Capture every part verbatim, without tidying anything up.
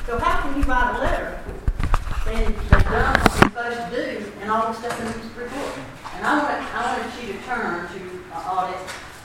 So how can you write a letter saying they've done what you're supposed to do and all the stuff in this report? And I want, I want you to turn to an audit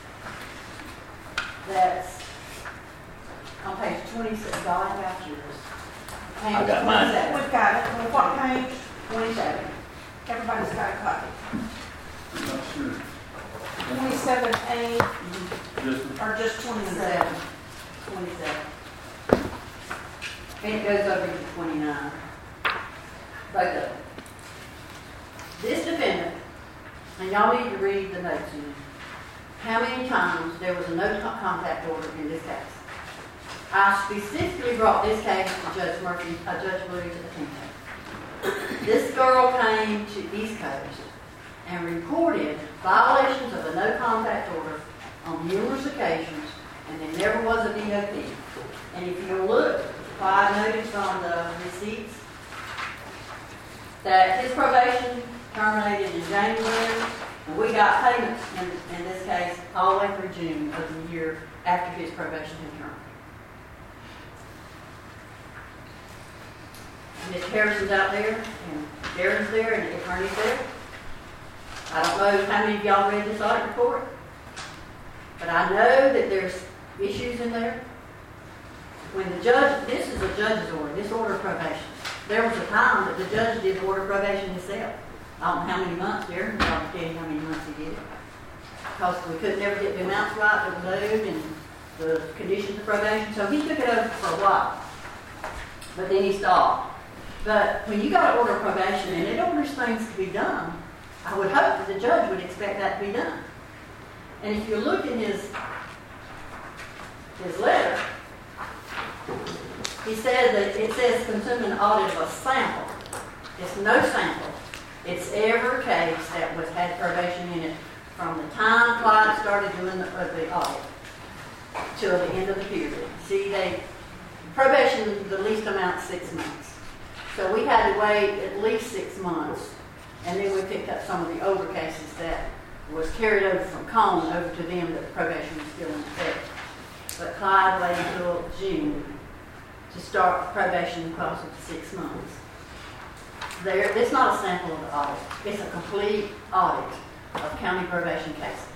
that's on page twenty-six. God, I got yours. Page I got mine. twenty-seven. We've got it. On what page? twenty-seven. Everybody's got a copy. I'm not sure. Twenty-seven A Just, or just twenty-seven? twenty-seven. twenty-seven. And it goes over to twenty-nine. Both of them. This defendant, and y'all need to read the notes in it, how many times there was a no contact order in this case. I specifically brought this case to Judge Murphy, uh, Judge Murray to the attention. This girl came to East Coast and reported violations of a no contact order on numerous occasions, and there never was a D O P. And if you look, I noticed on the receipts that his probation terminated in January, and we got payments in, in this case all the way through June of the year after his probation had terminated. Mister Harrison's out there, and Darren's there, and the attorney's there. I don't know how many of y'all read this audit report, but I know that there's issues in there. When the judge, this is a judge's order, this order of probation. There was a time that the judge did order probation himself. I don't know how many months, Darren, but I'll tell you how many months he did it. Because we couldn't ever get the amounts right, the load, and the conditions of probation. So he took it over for a while. But then he stopped. But when you got an order of probation and it orders things to be done, I would hope that the judge would expect that to be done. And if you look in his, his letter, he says that it says consuming an audit of a sample. It's no sample. It's every case that was had probation in it from the time Clyde started doing the, uh, the audit till the end of the period. See, they probation, the least amount, six months. So we had to wait at least six months, and then we picked up some of the older cases that was carried over from Cone over to them that the probation was still in effect. But Clyde waited until June to start probation because of the six months. There, it's not a sample of the audit. It's a complete audit of county probation cases.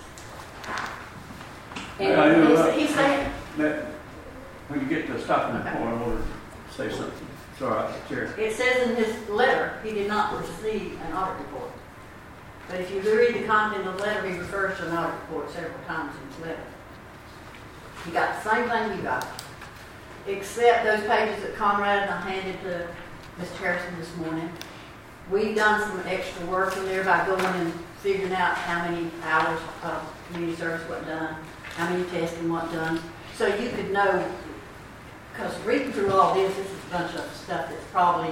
And Now, you know, he's, he's saying, that, when you get to stopping the point, I want to say something. It's all right, Chair. it says in his letter he did not receive an audit report. But if you read the content of the letter, he refers to an audit report several times in his letter. He got the same thing you got, except those pages that Conrad and I handed to Mister Harrison this morning. We've done some extra work in there by going and figuring out how many hours of community service was done, how many testing was done, so you could know. Because reading through all this, this is a bunch of stuff that's probably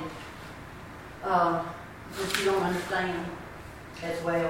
uh, that you don't understand as well.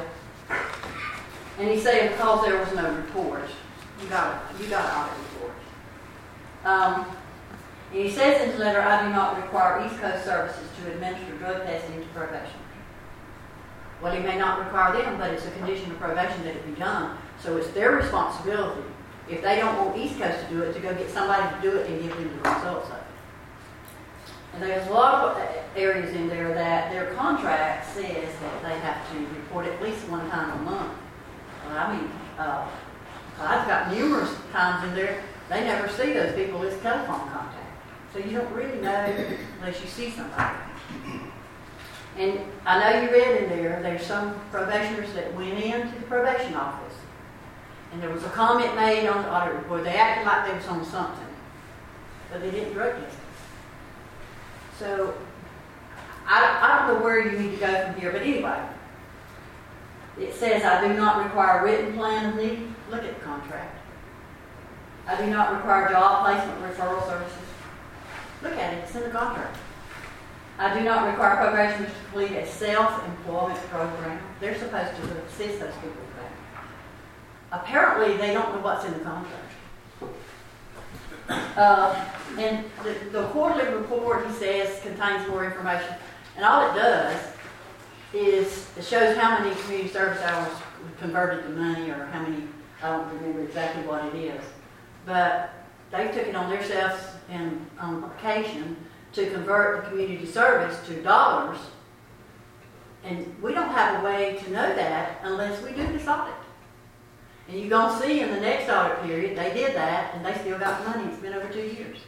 And he said because there was no report, you got a, you got an audit report. Um, and he says in his letter, I do not require East Coast Services to administer drug testing to probation. Well, he may not require them, but it's a condition of probation that it be done. So it's their responsibility, if they don't want East Coast to do it, to go get somebody to do it and give them the results of it. And there's a lot of areas in there that their contract says that they have to report at least one time a month. Well, I mean, uh, I've got numerous times in there, they never see those people as telephone contact. So you don't really know unless you see somebody. And I know you read in there, there's some probationers that went into the probation office. And there was a comment made on the audit report. They acted like they was on something, but they didn't drug test. So I, I don't know where you need to go from here, but anyway, it says I do not require a written plan of need. Look at the contract. I do not require job placement referral services. Look at it, it's in the contract. I do not require probationers to complete a self-employment program. They're supposed to assist those people with that. Apparently, they don't know what's in the contract. Uh, and the, the quarterly report, he says, contains more information. And all it does is it shows how many community service hours converted to money, or how many, I don't remember exactly what it is. But they took it on themselves and on occasion to convert the community service to dollars. And we don't have a way to know that unless we do this audit. And you're going to see in the next audit period, they did that, and they still got the money. It's been over two years.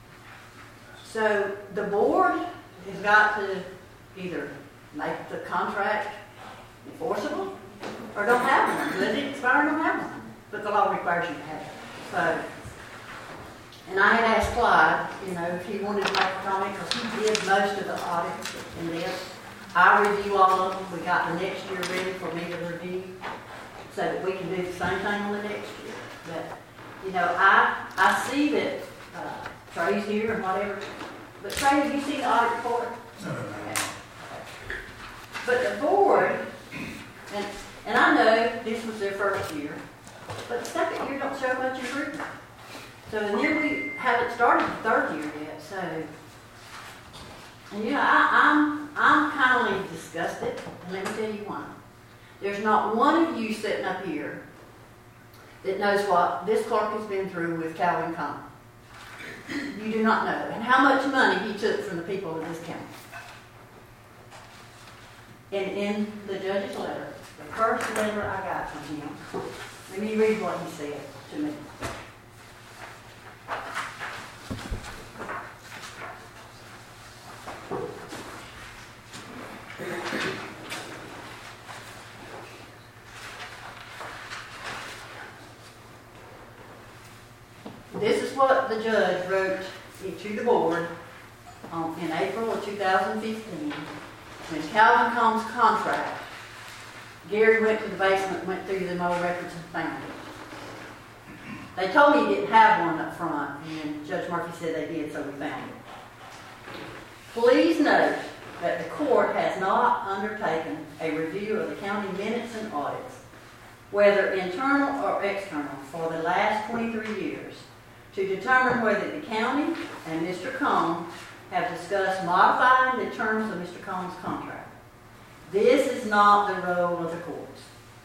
So the board has got to either make the contract enforceable or don't have one. Let it expire or don't have one. But the law requires you to have it. So, and I had asked Clyde, you know, if he wanted to make a comment, because he did most of the audit in this. I review all of them. We got the next year ready for me to review so that we can do the same thing on the next year. But, you know, I I see that uh, Trey's here and whatever. But Trey, have you seen the audit report? No. Okay. But the board, and, and I know this was their first year, but the second year don't show much improvement. So, and then we haven't started the third year yet, so. And you know, I, I'm I'm kind of disgusted, and let me tell you why. There's not one of you sitting up here that knows what this clerk has been through with Calvin Common. You do not know, and how much money he took from the people of this county. And in the judge's letter, the first letter I got from him, let me read what he said to me. This is what the judge wrote to the board um, in April of two thousand fifteen. When Calvin Combs' contract, Gary went to the basement, went through them old records and found it. They told me he didn't have one up front, and Judge Murphy said they did, so we found it. Please note that the court has not undertaken a review of the county minutes and audits, whether internal or external, for the last twenty-three years, to determine whether the county and Mister Combs have discussed modifying the terms of Mister Combs' contract. This is not the role of the courts.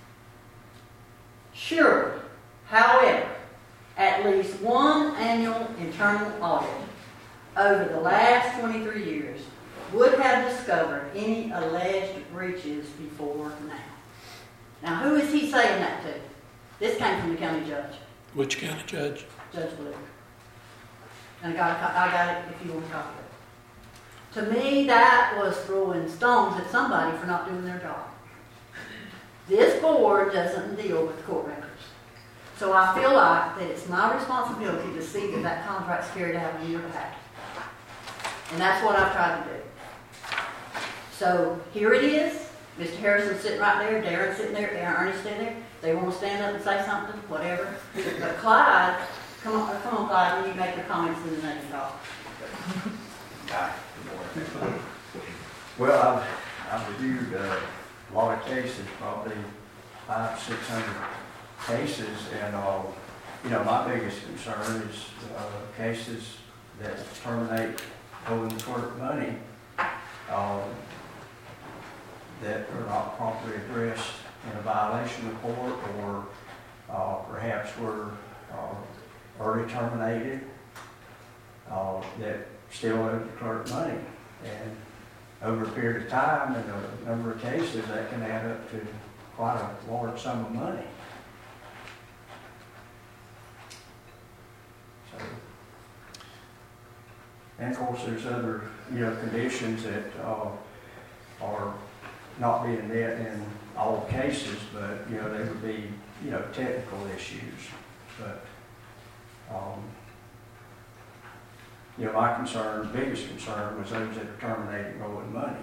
Surely, however, at least one annual internal audit over the last twenty-three years would have discovered any alleged breaches before now. Now, who is he saying that to? This came from the county judge, Which county judge? Judge Blue. And I got, a, co- I got it if you want to copy it. To me, that was throwing stones at somebody for not doing their job. This board doesn't deal with court records. So I feel like that it's my responsibility to see that that contract's carried out on your behalf. And that's what I've tried to do. So here it is. Mister Harrison's sitting right there, Darren's sitting there, Ernie's sitting there. They want to stand up and say something, whatever. But Clyde, come on, come on, Clyde, when you make your comments and then they can talk. Hi, good morning. Well, I've, I've reviewed uh, a lot of cases, probably five, six hundred cases, and uh, you know, my biggest concern is uh, cases that terminate owing the court money uh, that are not properly addressed in a violation report, or uh, perhaps were uh, early terminated uh, that still owe the clerk money. And over a period of time, in a number of cases, that can add up to quite a large sum of money. So, and of course, there's other, you know, conditions that uh, are not being met in all cases, but, you know, they would be, you know, technical issues. But, um, you know, my concern, biggest concern, was those that are terminating owing money.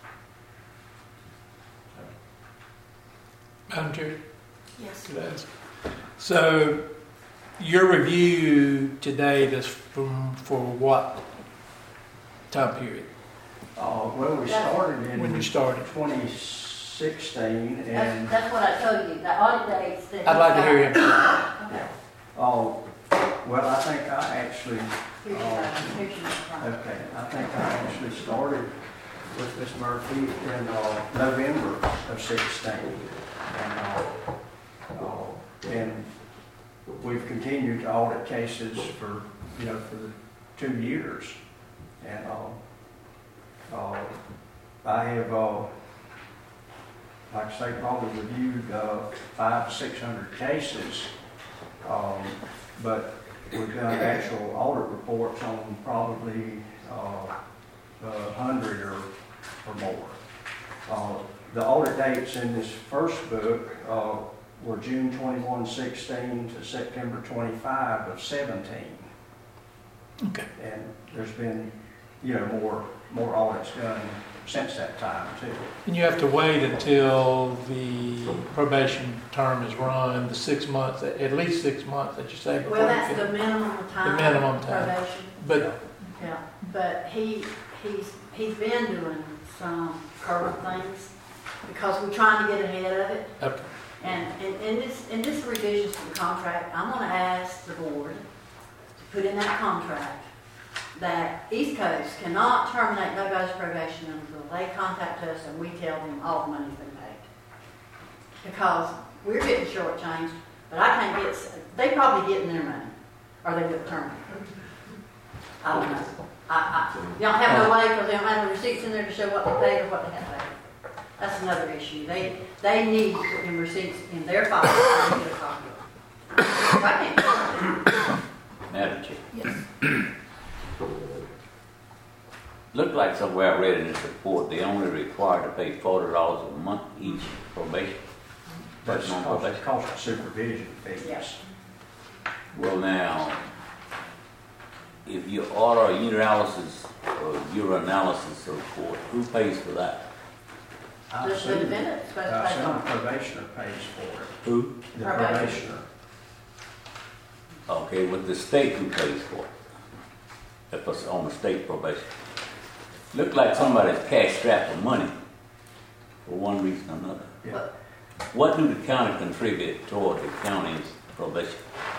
So. Madam Chair, Yes. could I ask? So, your review today is from for what time period? Uh, well, we started in When you started? twenty sixteen, That's, and that's what I told you, the audit dates that. I'd like to hear him. Okay. oh, well, I think I actually, Here's your, uh, here's your, uh, okay, I think I actually started with Miz Murphy in uh, November of sixteen, and uh, uh, and we've continued to audit cases for, you know, for the two years, And, uh, uh, I have, uh, like I say, probably reviewed, uh, five, six hundred cases. Um, but we've done actual audit reports on probably, uh, a hundred or, or more. Uh, the audit dates in this first book, uh, were June twenty-one, sixteen to September twenty-five of seventeen. Okay. And there's been, you know, more, more audits done since that time too. And you have to wait until the probation term is run, the six months, at least six months that you say. before Well, you that's can- the minimum time. The minimum time. Probation. But, Yeah, but he, he's, he's been doing some current things because we're trying to get ahead of it. okay, And in, in this, in this revisions to the contract, I'm gonna ask the board to put in that contract that East Coast cannot terminate nobody's probation until they contact us and we tell them all the money's been paid. Because we're getting shortchanged, but I can't get, they probably getting their money, or they would terminate. I don't know. I, I, you don't have no way because they don't have the receipts in there to show what they paid or what they have paid. That's another issue. They, they need to put them receipts in their file and get a copy of it. I can't. Madam Chair. Yes. Looked like somewhere I read in this report, they only required to pay forty dollars a month each probation. That's Person on cost, probation. cost of supervision fees. Yes. Well now, if you order a urinalysis or urinalysis report, who pays for that? I The, the assume, defendant's supposed I to pay assume the for it. probationer pays for it. Who? The Probation. probationer. Okay, with the state who pays for it? If it's on the state probation. Looked like somebody's cash strapped for money for one reason or another. Yeah. What do the county contribute toward the county's probation?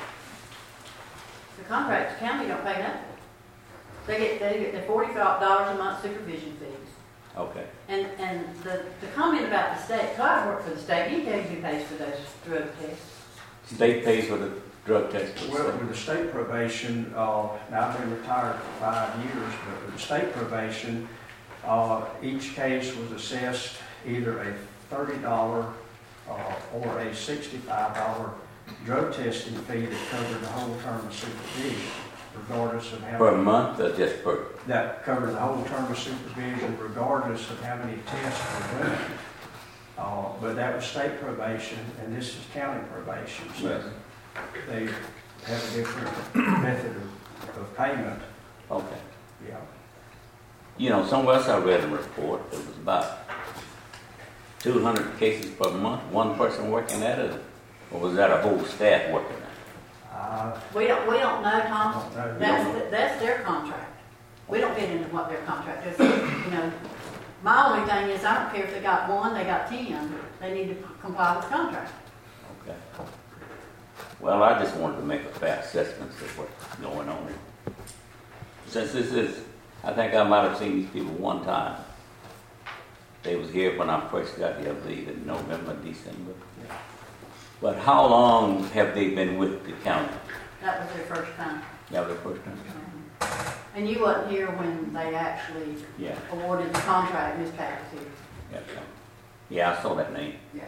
The contract, the county don't pay nothing. They get, they get their forty-five dollars a month supervision fees. Okay. And, and the, the comment about the state, so I work for the state, you know who pays for those drug tests. State pays for the drug test. Well, with the state probation, uh, now I've been retired for five years, but with the state probation, uh, each case was assessed either a thirty dollars uh, or a sixty-five dollars drug testing fee that covered the whole term of supervision, regardless of how Per month or just per? that covered the whole term of supervision, regardless of how many tests were done. Uh, but that was state probation, and this is county probation, so Yes. they have a different method of, of payment. Okay. Yeah. You know, somewhere else I read a report, it was about two hundred cases per month, one person working at it, or was that a whole staff working at it? I We don't, we don't know, don't Tom. know. That's, that's their contract. We don't get into what their contract is. You know, my only thing is, I don't care if they got one, they got ten, they need to comply with the contract. Okay. Well, I just wanted to make a fair assessment of what's going on here. Since this is, I think I might have seen these people one time. They was here when I first got here, I believe, in November, December. Yeah. But how long have they been with the county? That was their first time. That was the first time? And you wasn't here when they actually Yeah. awarded the contract, Miss Pat was here. Yeah, yeah. Yeah, I saw that name. Yeah.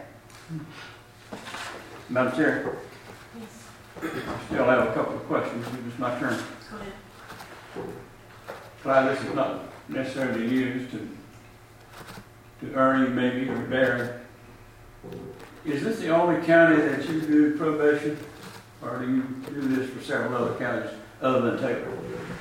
Madam Chair, Yes. I still have a couple of questions. It's my turn. Go ahead. Clyde, this is not necessarily used to, to Ernie maybe or Barry. Is this the only county that you do probation? Or do you do this for several other counties other than Taylor?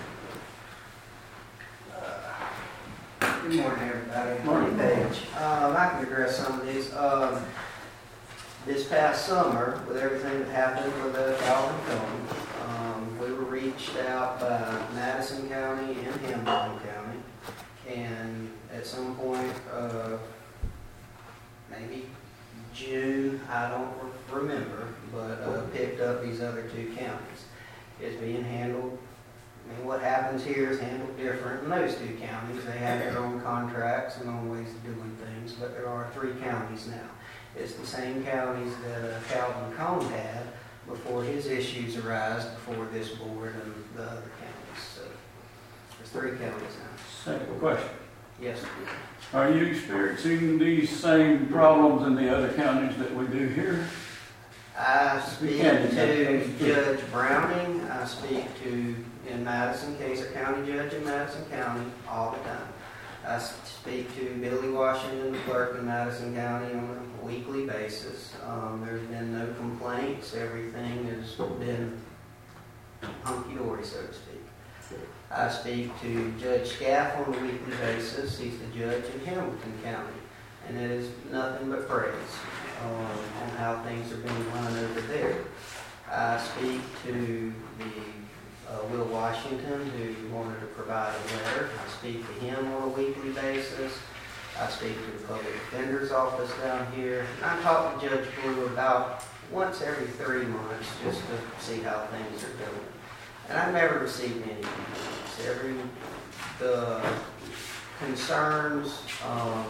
Good morning, everybody. Morning. Page. Um, I can address some of these. Um, this past summer, with everything that happened with the Calvin County, um, we were reached out by Madison County and Hamilton County, and at some point, uh, maybe June, I don't remember, but uh, picked up these other two counties. It's being handled. I mean, what happens here is handled different in those two counties. They have their own contracts and own ways of doing things, but there are three counties now. It's the same counties that uh, Calvin Cone had before his issues arise before this board and the other counties. So, the three counties now. Second question. Yes, sir. Are you experiencing these same problems in the other counties that we do here? I speak Yeah, to yeah. Judge Browning, I speak to, in Madison, Kaiser County Judge in Madison County all the time. I speak to Billy Washington, the clerk in Madison County on a weekly basis. Um, there's been no complaints, everything has been hunky-dory, so to speak. I speak to Judge Scaff on a weekly basis, he's the judge in Hamilton County, and it is nothing but praise um, on how things are being run over there. I speak to the uh, Will Washington, who wanted to provide a letter. I speak to him on a weekly basis. I speak to the public defender's office down here. And I talk to Judge Blue about once every three months just to see how things are going. And I've never received any complaints. Every, the concerns um,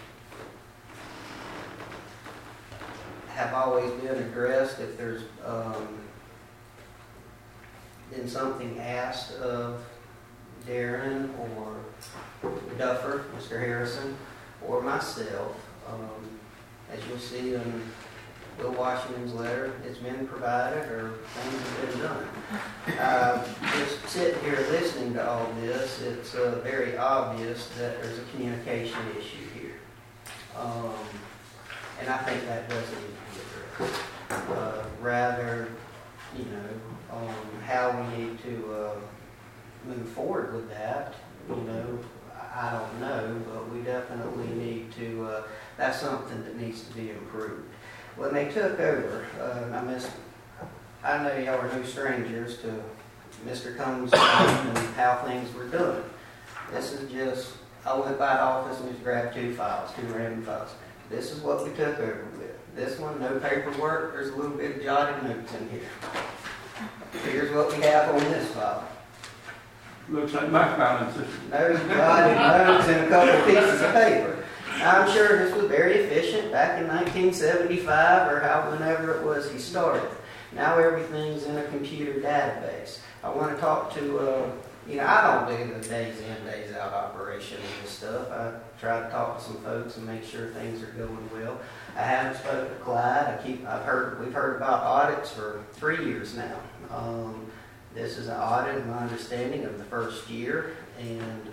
have always been addressed. If there's um, been something asked of Darren or Duffer, Mister Harrison, or myself, um, as you'll see in Will Washington's letter, it's been provided or things have been done. Uh, just sitting here listening to all this, it's uh, very obvious that there's a communication issue here. Um, and I think that doesn't need to be addressed. Uh, rather, you know, um, how we need to uh, move forward with that, you know, I don't know, but we definitely need to, uh, that's something that needs to be improved. When they took over, uh, I miss, I know y'all are no strangers to Mister Combs and how things were done. This is just, I went by the office and just grabbed two files, two random files. This is what we took over with. This one, no paperwork, there's a little bit of jotted notes in here. Here's what we have on this file. Looks like my filing system. No jotted notes and a couple of pieces of paper. I'm sure this was very efficient back in nineteen seventy-five or how whenever it was he started. Now everything's in a computer database. I want to talk to, uh, you know, I don't do the days in, days out operation of this stuff. I try to talk to some folks and make sure things are going well. I haven't spoken to Clyde. I keep, I've heard, we've heard about audits for three years now. Um, this is an audit, in my understanding, of the first year, and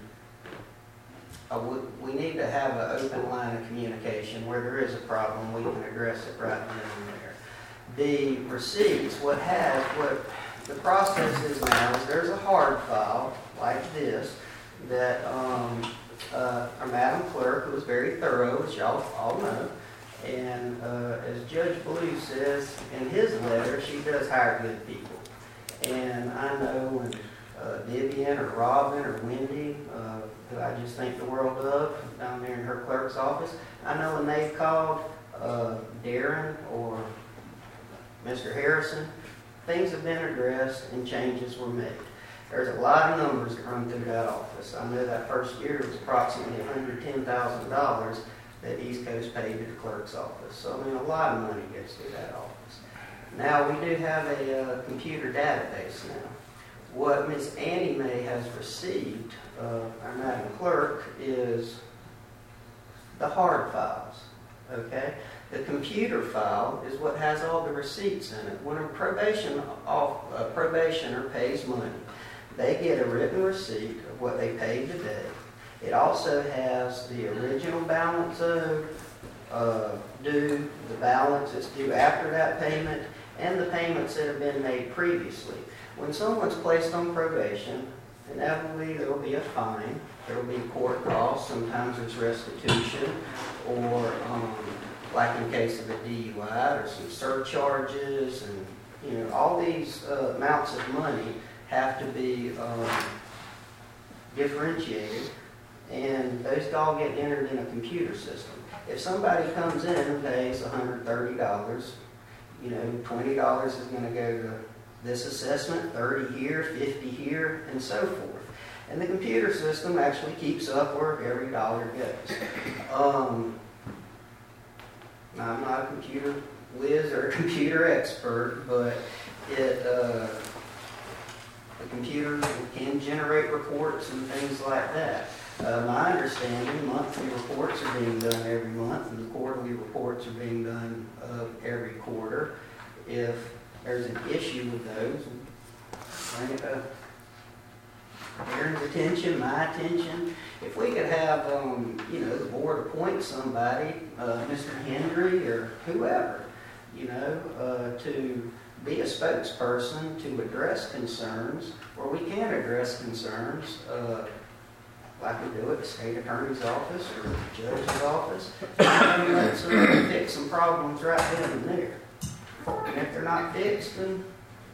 Uh, we, we need to have an open line of communication. Where there is a problem, we can address it right then and there. The receipts, what has, what the process is now is there's a hard file like this that um, uh, our Madam Clerk was very thorough, as y'all all know. And uh, as Judge Blue says in his letter, she does hire good people. And I know when uh, Vivian or Robin or Wendy, uh, who I just think the world of down there in her clerk's office, I know when they've called uh, Darren or Mister Harrison, things have been addressed and changes were made. There's a lot of numbers that run through that office. I know that first year it was approximately one hundred ten thousand dollars that East Coast paid to the clerk's office. So, I mean, a lot of money goes through that office. Now, we do have a uh, computer database now. What Miz Annie Mae has received, uh, our Madam Clerk, is the hard files, okay? The computer file is what has all the receipts in it. When a probation off, uh, probationer pays money, they get a written receipt of what they paid today. It also has the original balance owed, uh, due, the balance that's due after that payment, and the payments that have been made previously. When someone's placed on probation, inevitably there will be a fine, there will be court costs, sometimes there's restitution, or um, like in case of a D U I, there's some surcharges, and you know, all these uh, amounts of money have to be um, differentiated, and those all get entered in a computer system. If somebody comes in and pays one hundred thirty dollars, you know, twenty dollars is going to go to this assessment, thirty here, fifty here, and so forth. And the computer system actually keeps up where every dollar goes. Um, now, I'm not a computer whiz or a computer expert, but it uh, the computers can generate reports and things like that. Uh, my understanding, monthly reports are being done every month, and the quarterly reports are being done uh, every quarter. If there's an issue with those, bring it to Aaron's attention, my attention. If we could have, um, you know, the board appoint somebody, uh, Mister Hendry or whoever, you know, uh, to be a spokesperson to address concerns, or we can address concerns, uh, like we do at the state attorney's office or the judge's office, and let's uh, fix some problems right then and there. And if they're not fixed, then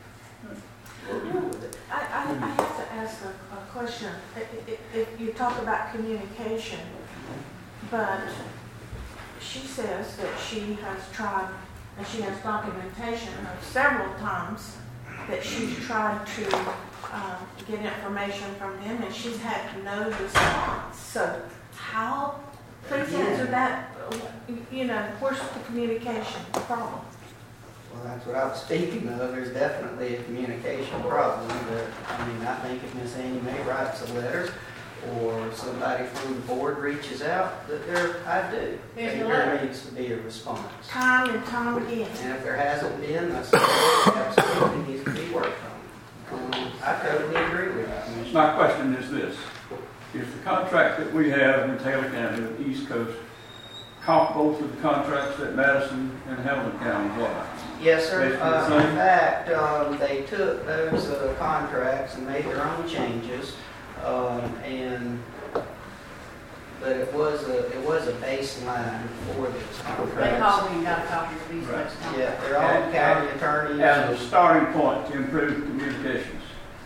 we'll deal with it. I, I, I have to ask a, a question. If, if you talk about communication, but she says that she has tried, and she has documentation of several times that she's tried to um, get information from them, and she's had no response. So how, please answer that, you know, where's the communication problem? Well, that's what I was speaking of. There's definitely a communication problem. But, I mean, I think if Miss Annie Mae writes a letter or somebody from the board reaches out, that there, I do. Here's think the there letter. needs to be a response. Time and time again. And if there hasn't been, that's absolutely needs to be worked on. Um, I totally agree with you, Commissioner. My question is this: is the contract that we have in Taylor County with the East Coast comparable to the contracts that Madison and Hamilton counties have? Yes, sir. Basically the Uh, same? in fact, um, they took those uh, contracts and made their own changes, um, and but it was a it was a baseline for these They contracts. called me and got a copy of these Right. next Yeah, they're all And- county attorneys. As a starting point to improve communications,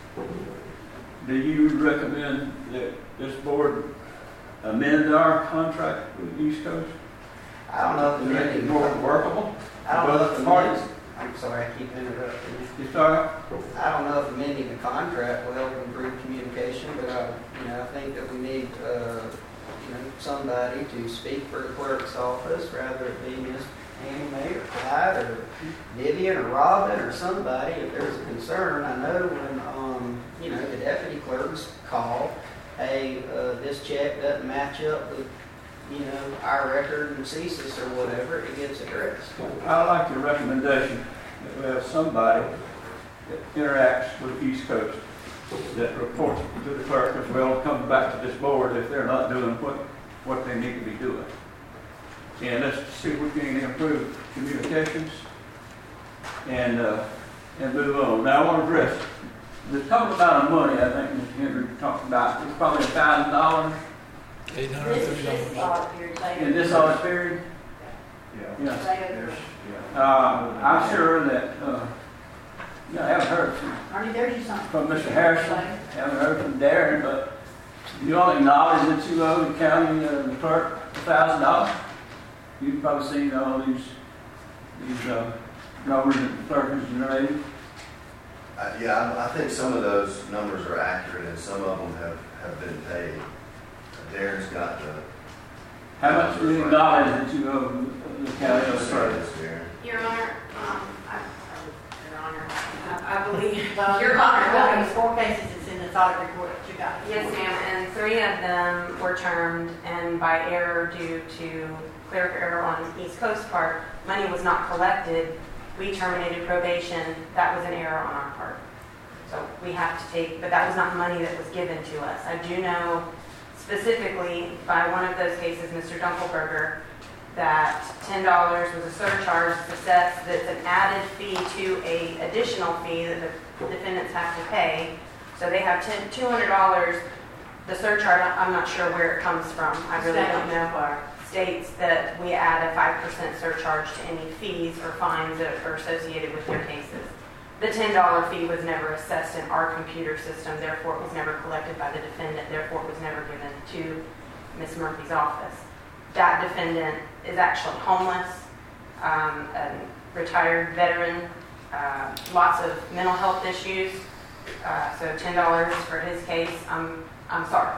do you recommend that this board amend our contract with the East Coast I don't know to if make it more many. workable? I don't know both if the parties? many. I'm sorry, I keep interrupting you. You sorry? I don't know if amending the contract will help improve communication, but I, you know, I think that we need, uh, you know, somebody to speak for the clerk's office, rather it be Miss Annie Mae or Clyde or Vivian or Robin or somebody. If there's a concern, I know when, um, you know, the deputy clerks call, hey, uh, this check doesn't match up with, you know, our record and C S I S or whatever, it gets addressed. I like your recommendation that we have somebody that interacts with the East Coast, that reports to the clerk as well, comes back to this board if they're not doing what, what they need to be doing. And let's see if we can improve communications and, uh, and move on. Now, I want to address the total amount of money I think Mister Henry talked about. It's probably a thousand dollars Eight hundred This thirty is this dollars. audit period. They- in this audit period. Yeah. Yeah. They- There's, yeah. Uh, I'm sure that, uh, you know, I haven't heard from Arnie, there's you something. from Mister Harrison, haven't heard from Darren, but you all acknowledge that you owe the county, uh, the clerk, a thousand dollars. You've probably seen all these, these, uh, numbers that the clerk has generated. Uh, yeah, I, I think some of those numbers are accurate, and some of them have, have been paid. Darren's got the. How much do you acknowledge that you owe the county or the clerk? Darren. Your Honor, um, I, Your Honor, I, I believe, Well, Your Honor, well, well, these four cases, it's in this audit report that you got. yes, ma'am, and three of them were termed, and by error due to clerical error on East Coast part, money was not collected. We terminated probation. That was an error on our part. So we have to take, but that was not money that was given to us. I do know specifically by one of those cases, Mister Dunkelberger, that ten dollars was a surcharge assessed that's an added fee to a additional fee that the defendants have to pay. So they have ten, two hundred dollars. The surcharge, I'm not sure where it comes from. I really don't know. States that we add a five percent surcharge to any fees or fines that are associated with their cases. The ten dollar fee was never assessed in our computer system, therefore it was never collected by the defendant, therefore it was never given to Miz Murphy's office. That defendant is actually homeless, um, a retired veteran, uh, lots of mental health issues, uh, so ten dollars for his case, I'm, I'm sorry.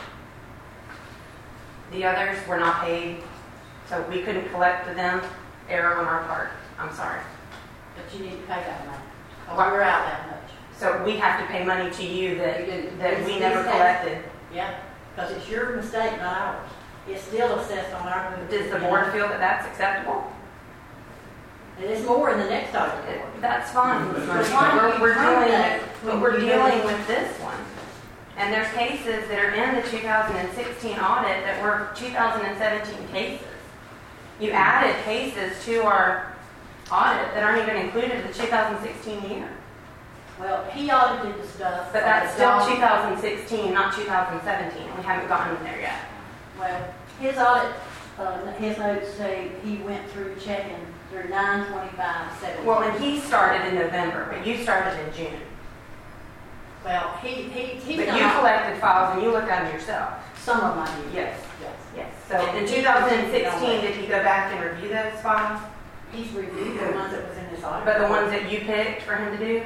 The others were not paid, so we couldn't collect them, error on our part, I'm sorry. But you need to pay that amount. Oh, we're out that much. So we have to pay money to you that, You do. that we It's- never it's- collected. Yeah, because it's your mistake, not ours. It's still assessed on our books. Does the board feel that that's acceptable? And it's more in the next audit report. That's fine. But why do We're, you we're terminate dealing, but when we're you dealing know- with this one. And there's cases that are in the two thousand sixteen audit that were two thousand seventeen cases. You added cases to our audit that aren't even included in the two thousand sixteen year. Well, he audited the stuff. But of that's the still dog- two thousand sixteen, not two thousand seventeen. We haven't gotten there yet. Well, his audit, uh, his notes say he went through checking through nine twenty-five seventeen. Well, and he started in November, but you started in June. Well, he, he, he's But you done collected files and you looked at them yourself. some of my duties. Yes. Yes. Yes. So in two thousand sixteen, did he go back and review those files? He's reviewed the ones that was in this audit. But the ones that you picked for him to do?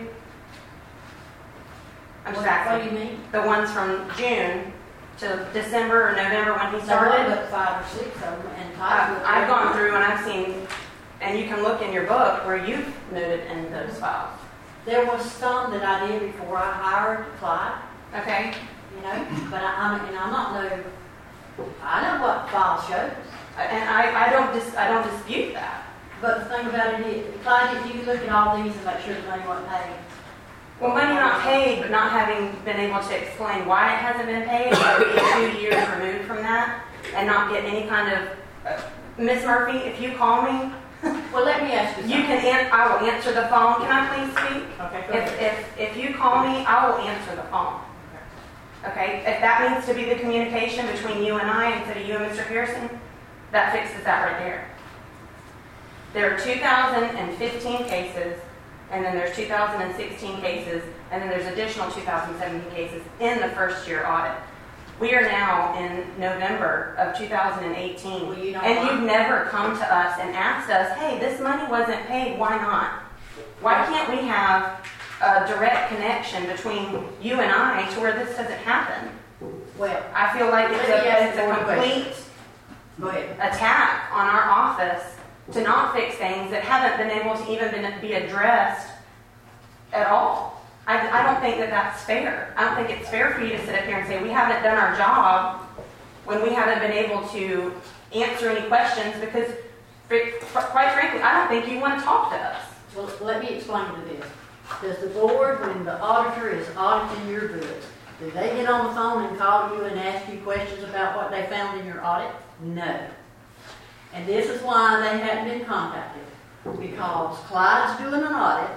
I'm just What, what do asking. you mean? The ones from June to December or November when he There were started? but five or six of them, and Todd I've, looked I've at gone them. through and I've seen, and you can look in your book where you've noted in those files. There was some that I did before I hired Clyde, Okay? you know, but I, I'm, and I'm not no, I know what file shows. And I, I don't dis, I don't dispute that. But the thing about it is, Clyde, if you look at all these and make sure the money wasn't paid. Well, money not paid, but not having been able to explain why it hasn't been paid, or be two years removed from that, and not get any kind of, uh, Miss Murphy, if you call me, Well, let me ask you you something. can, an- I will answer the phone. Can I please speak? Okay, go If, ahead. if, if you call me, I will answer the phone. Okay? If that needs to be the communication between you and I instead of you and Mister Pearson, that fixes that right there. There are two thousand fifteen cases, and then there's two thousand sixteen cases, and then there's additional two thousand seventeen cases in the first year audit. We are now in November of two thousand eighteen, Well, you know and why? you've never come to us and asked us, hey, this money wasn't paid, why not? Why can't we have a direct connection between you and I to where this doesn't happen? Well, I feel like it's Let me a, ask it's you a one question. complete go ahead. attack on our office to not fix things that haven't been able to even been, be addressed at all. I, I don't think that that's fair. I don't think it's fair for you to sit up here and say we haven't done our job when we haven't been able to answer any questions because, fr- quite frankly, I don't think you want to talk to us. Well, let me explain to this. Does the board, when the auditor is auditing your books, do they get on the phone and call you and ask you questions about what they found in your audit? No. And this is why they hadn't been contacted. Because Clyde's doing an audit,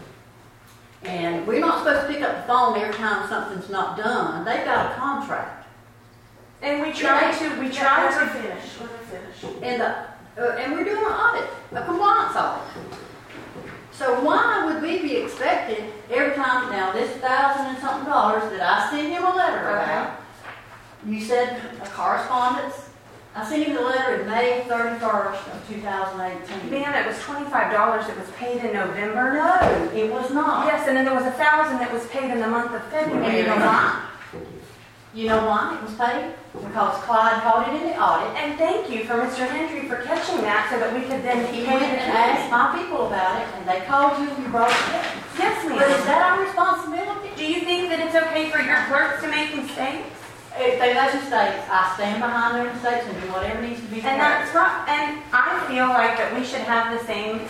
and we're not supposed to pick up the phone every time something's not done. They've got a contract. And we try to, we try Let to me finish, let me finish. And, the, uh, and we're doing an audit, a compliance audit. So why would we be expected every time, now this thousand and something dollars that I sent him a letter about, you said a correspondence, I sent him the letter in May thirty-first of two thousand eighteen. Man, it was twenty-five dollars that was paid in November. No, it was not. Yes, and then there was a thousand that was paid in the month of And February. you know why? You know why it was paid? Because Clyde caught it in the audit. And thank you for Mister Hendry for catching that so that we could then He pay went it and asked my people about it, and they called you and you brought it in. Yes, But is ma'am. that our responsibility? Do you think that it's okay for your clerks to make mistakes? If they make mistakes, I stand behind their mistakes and do whatever needs to be done. And that's right. And I feel like that we should have the same.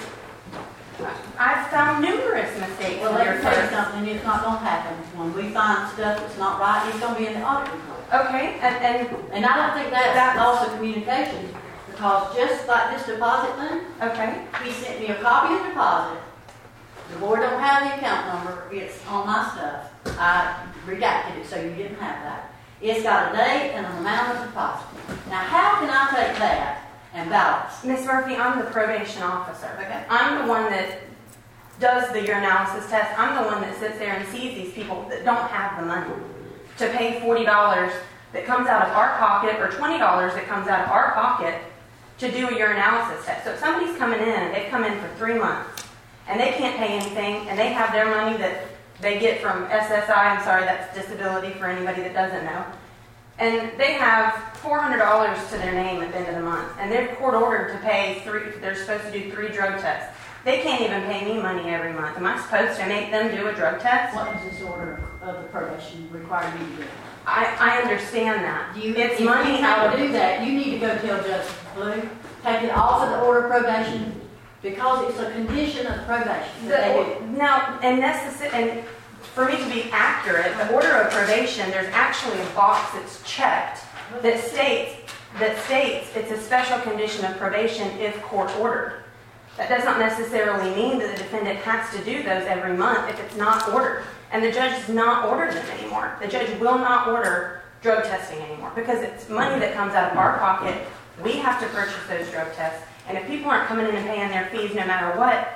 I've found numerous mistakes Well, in let your me tell you clerks. something, it's not gonna happen. When we find stuff that's not right, it's gonna be in the audit report. Okay, and, and And I don't think that's That's- also communication, because just like this deposit thing, okay, he sent me a copy of the deposit. The board don't have the account number, it's on my stuff. I redacted it, so you didn't have that. It's got a date and an amount of deposit. Now, how can I take that and balance? Miss Murphy, I'm the probation officer. Okay. I'm the one that does the urinalysis test. I'm the one that sits there and sees these people that don't have the money to pay forty dollars that comes out of our pocket or twenty dollars that comes out of our pocket to do a urinalysis test. So if somebody's coming in and they've come in for three months and they can't pay anything and they have their money that they get from S S I, I'm sorry, that's disability for anybody that doesn't know, and they have four hundred dollars to their name at the end of the month, and they're court ordered to pay three, they're supposed to do three drug tests. They can't even pay me money every month. Am I supposed to make them do a drug test? What does this order of the probation require you to do? I, I understand that. You, it's if you money can't out of do that, you need to go tell Judge Blue, take it off of the order of probation, because it's a condition of probation that they do. The, now, and necessary, and for me to be accurate, the order of probation, there's actually a box that's checked that states that states it's a special condition of probation if court ordered. That does not necessarily mean that the defendant has to do those every month if it's not ordered. And the judge does not order them anymore. The judge will not order drug testing anymore because it's money that comes out of our pocket. We have to purchase those drug tests. And if people aren't coming in and paying their fees no matter what,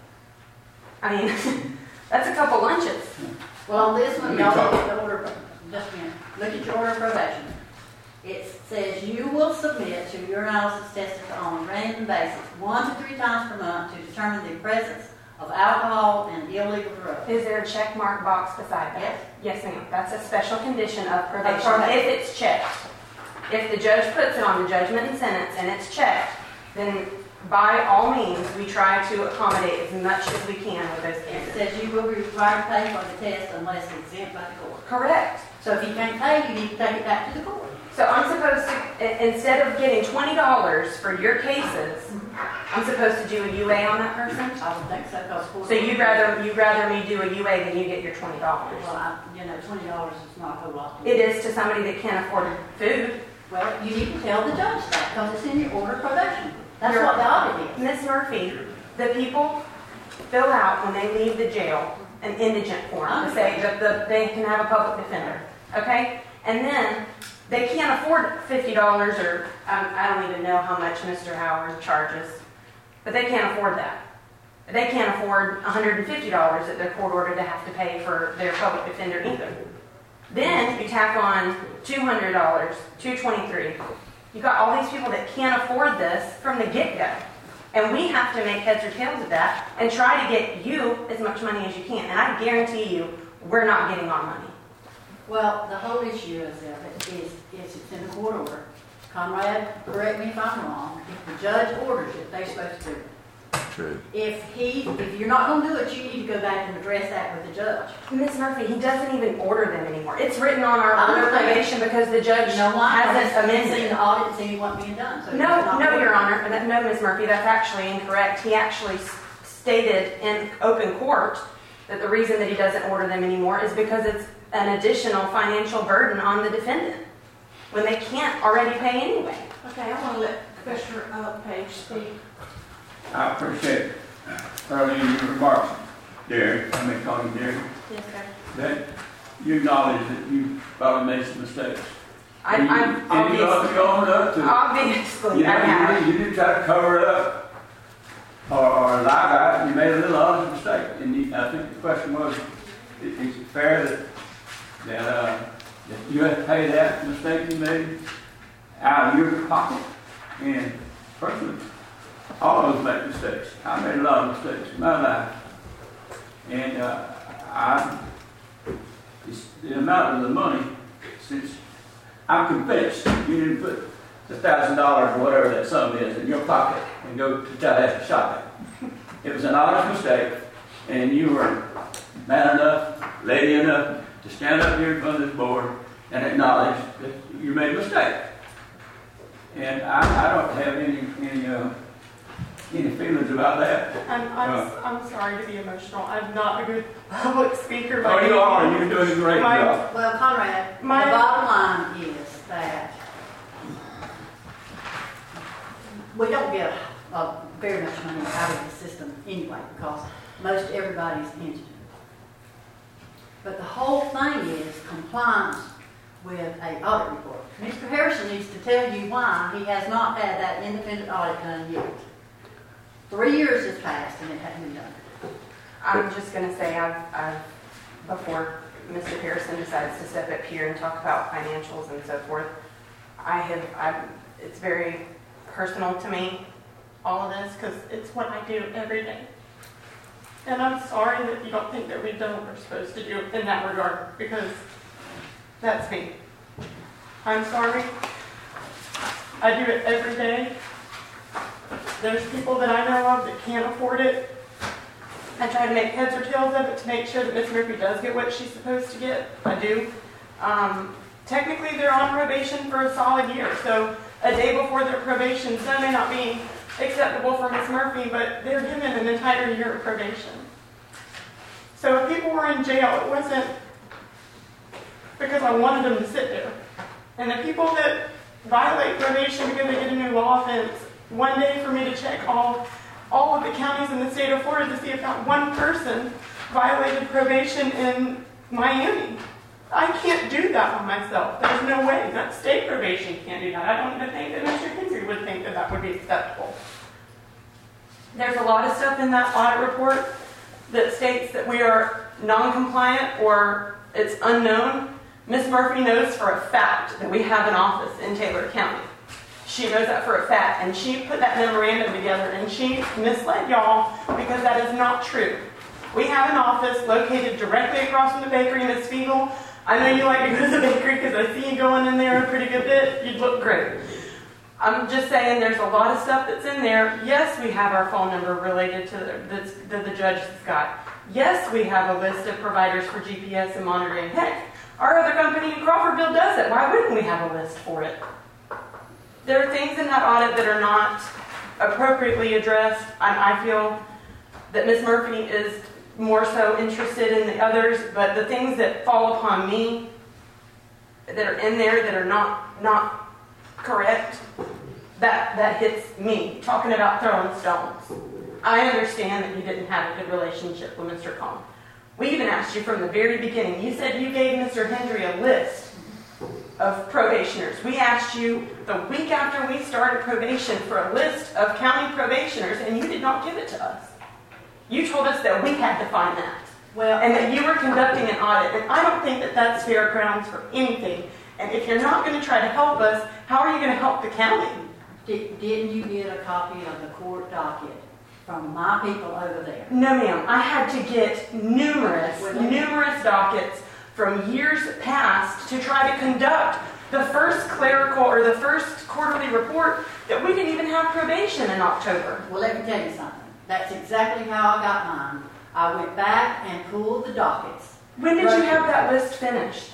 I mean, that's a couple lunches. Well, on this one, y'all look at the order, just a minute, look at your order of probation. It says you will submit to urinalysis tests on a random basis, one to three times per month to determine the presence of alcohol and illegal drugs. Is there a check mark box beside that? Yes. Yes, ma'am. That's a special condition of probation. Of probation. If it's checked. If the judge puts it on the judgment and sentence and it's checked, then by all means, we try to accommodate as much as we can with those It cases. says you will be required to pay for the test unless exempt by the court. Correct. So if you can't pay, you need to take it back to the court. So I'm supposed to, i- instead of getting twenty dollars for your cases, I'm supposed to do a U A on that person? I would think so, because court. So you'd rather, you'd rather me do a U A than you get your twenty dollars? Well, I, you know, twenty dollars is not a whole lot. It is to somebody that can't afford food. Well, you need to tell the judge that, because it's in your order of probation. That's You're- what the audit is. Miss Murphy, the people fill out when they leave the jail an indigent form to say that the, they can have a public defender, okay? And then they can't afford fifty dollars or um, I don't even know how much Mister Howard charges, but they can't afford that. They can't afford one hundred fifty dollars that they're court ordered to have to pay for their public defender either. Then you tack on two hundred dollars, two hundred twenty-three dollars. You got all these people that can't afford this from the get-go. And we have to make heads or tails of that and try to get you as much money as you can. And I guarantee you, we're not getting our money. Well, the whole issue is, of it is, is it's in the court order. Conrad, correct me if I'm wrong, if the judge orders it, they're supposed to do it. True. If he, if you're not gonna do it, you need to go back and address that with the judge. Miss Murphy, he doesn't even order them anymore. It's written on our I order of understand. probation because the judge You know why? hasn't Because he's amended seen it. the audit and seen what's being done. So he's No, not no, Your ordering it. Honor. That- No, Miss Murphy, that's actually incorrect. He actually s- stated in open court that the reason that he doesn't order them anymore is because it's an additional financial burden on the defendant when they can't already pay anyway. Okay, I want to let Commissioner uh, Page speak. I appreciate early in your remarks, Derek, I may call you Derek, Yes, sir. that you acknowledge that you probably made some mistakes. I, And you- I'm And you obviously, owned up to it. obviously, You I know, have. you, you didn't try to cover it up or, or lie about it. You made a little honest mistake. And you, I think the question was, i- is it fair that, that, uh, that you have to pay that mistake you made out of your pocket? And personally, all of us make mistakes. I made a lot of mistakes in my life. And uh, I, it's the amount of the money, since I'm convinced you didn't put the thousand dollars or whatever that sum is in your pocket and go to try to have to shop it. It was an honest mistake, and you were man enough, lady enough to stand up here in front of this board and acknowledge that you made a mistake. And I, I don't have any any uh, any feelings about that. I'm, I'm, Uh. I'm sorry to be emotional. I'm not a good public speaker. by Oh, you any are. means. You're doing a great My- job. Well, Conrad, My- the bottom line is that we don't get uh, very much money out of the system anyway, because most everybody's indigent. But the whole thing is compliance with a audit report. Mister Harrison needs to tell you why he has not had that independent audit done yet. Three years has passed and it hasn't been done. I'm just going to say, I've, I've, before Mister Harrison decides to step up here and talk about financials and so forth, I have, I'm, it's very personal to me, all of this, because It's what I do every day. And I'm sorry that you don't think that we've done what we're supposed to do in that regard, because that's me. I'm sorry. I do it every day. There's people that I know of that can't afford it, I try to make heads or tails of it to make sure that Miss Murphy does get what she's supposed to get. I do. Um, technically, they're on probation for a solid year, so a day before their probation, so may not be acceptable for Miss Murphy, but they're given an entire year of probation. So if people were in jail, it wasn't because I wanted them to sit there. And the people that violate probation because they get a new law offense, one day for me to check all all of the counties in the state of Florida to see if not one person violated probation in Miami. I can't do that on myself. There's no way. That state probation can't do that. I don't even think that Mister Henry would think that that would be acceptable. There's a lot of stuff in that audit report that states that we are non-compliant or it's unknown. Miss Murphy knows for a fact that we have an office in Taylor County. She knows that for a fact, and she put that memorandum together, and she misled y'all because that is not true. We have an office located directly across from the bakery, Miss Fiegel. I know you like to go to the bakery because I see you going in there a pretty good bit. You'd look great. I'm just saying there's a lot of stuff that's in there. Yes, we have our phone number related to the, that's, that the judge has got. Yes, we have a list of providers for G P S and monitoring. Heck, our other company in Crawfordville does it. Why wouldn't we have a list for it? There are things in that audit that are not appropriately addressed. I, I feel that Miz Murphy is more so interested in the others, but the things that fall upon me that are in there that are not not correct, that, that hits me. Talking about throwing stones. I understand that you didn't have a good relationship with Mister Cohn. We even asked you from the very beginning. You said you gave Mister Hendry a list of probationers. We asked you the week after we started probation for a list of county probationers, and you did not give it to us. You told us that we had to find that. Well, and that you were conducting an audit, and I don't think that that's fair grounds for anything. And if you're not going to try to help us, how are you going to help the county? Did, didn't you get a copy of the court docket from my people over there? No, ma'am. I had to get numerous, numerous dockets from years past to try to conduct the first clerical or the first quarterly report that we didn't even have probation in October. Well, let me tell you something. That's exactly how I got mine. I went back and pulled the dockets. When did you have that list finished?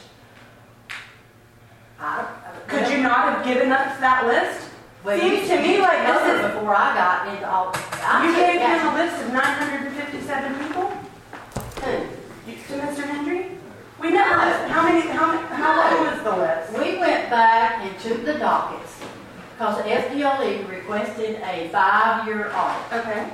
I, Could you not have given us that list? Well, Seems to me like this is before I got into all. I you gave got, him a list of nine hundred fifty-seven people. Who? You, to Mister Hendry. We never. No. How many? How many? How No. long was the list? We went back and took the dockets because the F D L E requested a five-year audit. Okay.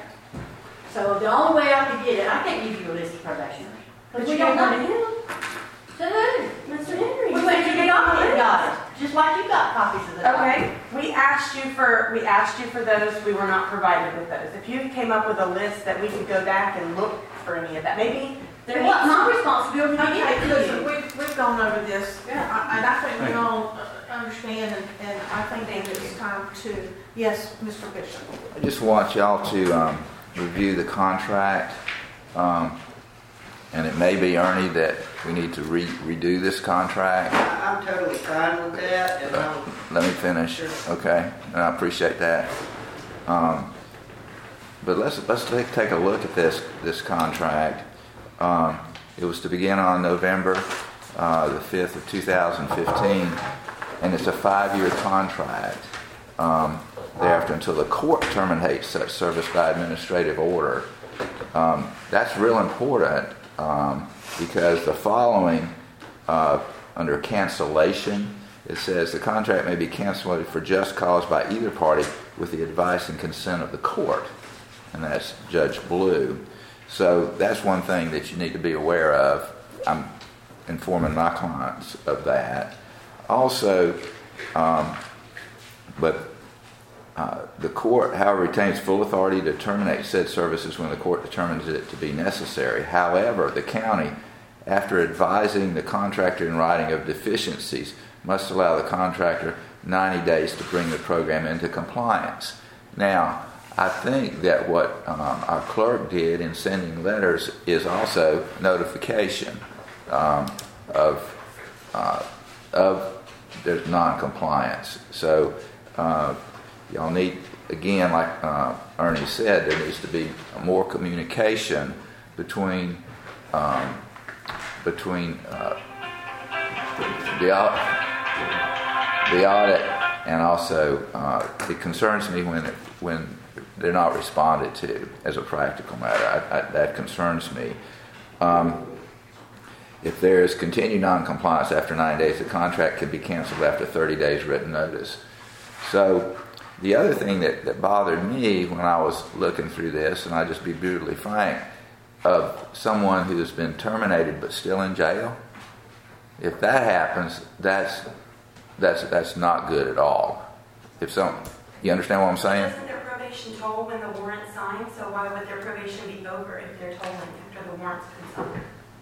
So the only way I could get it, I can't give you a list of probationers. But we you don't gave know one to him. To who? Mister Henry. We went to the docket and got it, just like you got copies of the docket. Okay, we asked you for we asked you for those. We were not provided with those. If you came up with a list that we could go back and look for any of that, maybe there It needs. wasn't my responsibility to Okay, get it to listen, you. we've, we've gone over this, Yeah. I- and I think we all uh, understand, and, and I think that it's time to, yes, Mister Bishop. I just want y'all to um, review the contract, um, and it may be, Ernie, that we need to re- redo this contract. I- I'm totally fine with that, and I'm, Let me finish, Sure. okay? And I appreciate that. Um, but let's let's take, take a look at this this contract. Um, it was to begin on November uh, the fifth of two thousand fifteen, and it's a five-year contract. Um, thereafter, until the court terminates such service by administrative order. Um, that's real important um, because the following, uh, under cancellation, it says the contract may be canceled for just cause by either party with the advice and consent of the court. And that's Judge Blue. So that's one thing that you need to be aware of. I'm informing my clients of that. Also, um, but uh, the court, however, retains full authority to terminate said services when the court determines it to be necessary. However, the county, after advising the contractor in writing of deficiencies, must allow the contractor ninety days to bring the program into compliance. Now, I think that what um, our clerk did in sending letters is also notification um, of uh, of their non-compliance. So uh, y'all need, again, like uh, Ernie said, there needs to be more communication between um, between uh, the au- the audit and also uh, it concerns me when it, when they're not responded to as a practical matter. I, I, that concerns me. Um, if there is continued non-compliance after nine days, the contract can be canceled after thirty days written notice. So the other thing that, that bothered me when I was looking through this, and I'll just be brutally frank, of someone who has been terminated but still in jail, if that happens, that's that's that's not good at all. If some, you understand what I'm saying? Wasn't their probation told when the warrant's signed? So why would their probation be over if they're told after the warrant's been signed?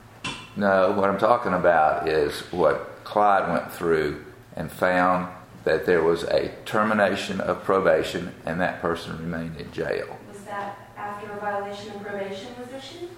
No, what I'm talking about is what Clyde went through and found that there was a termination of probation and that person remained in jail. Was that after a violation of probation was issued?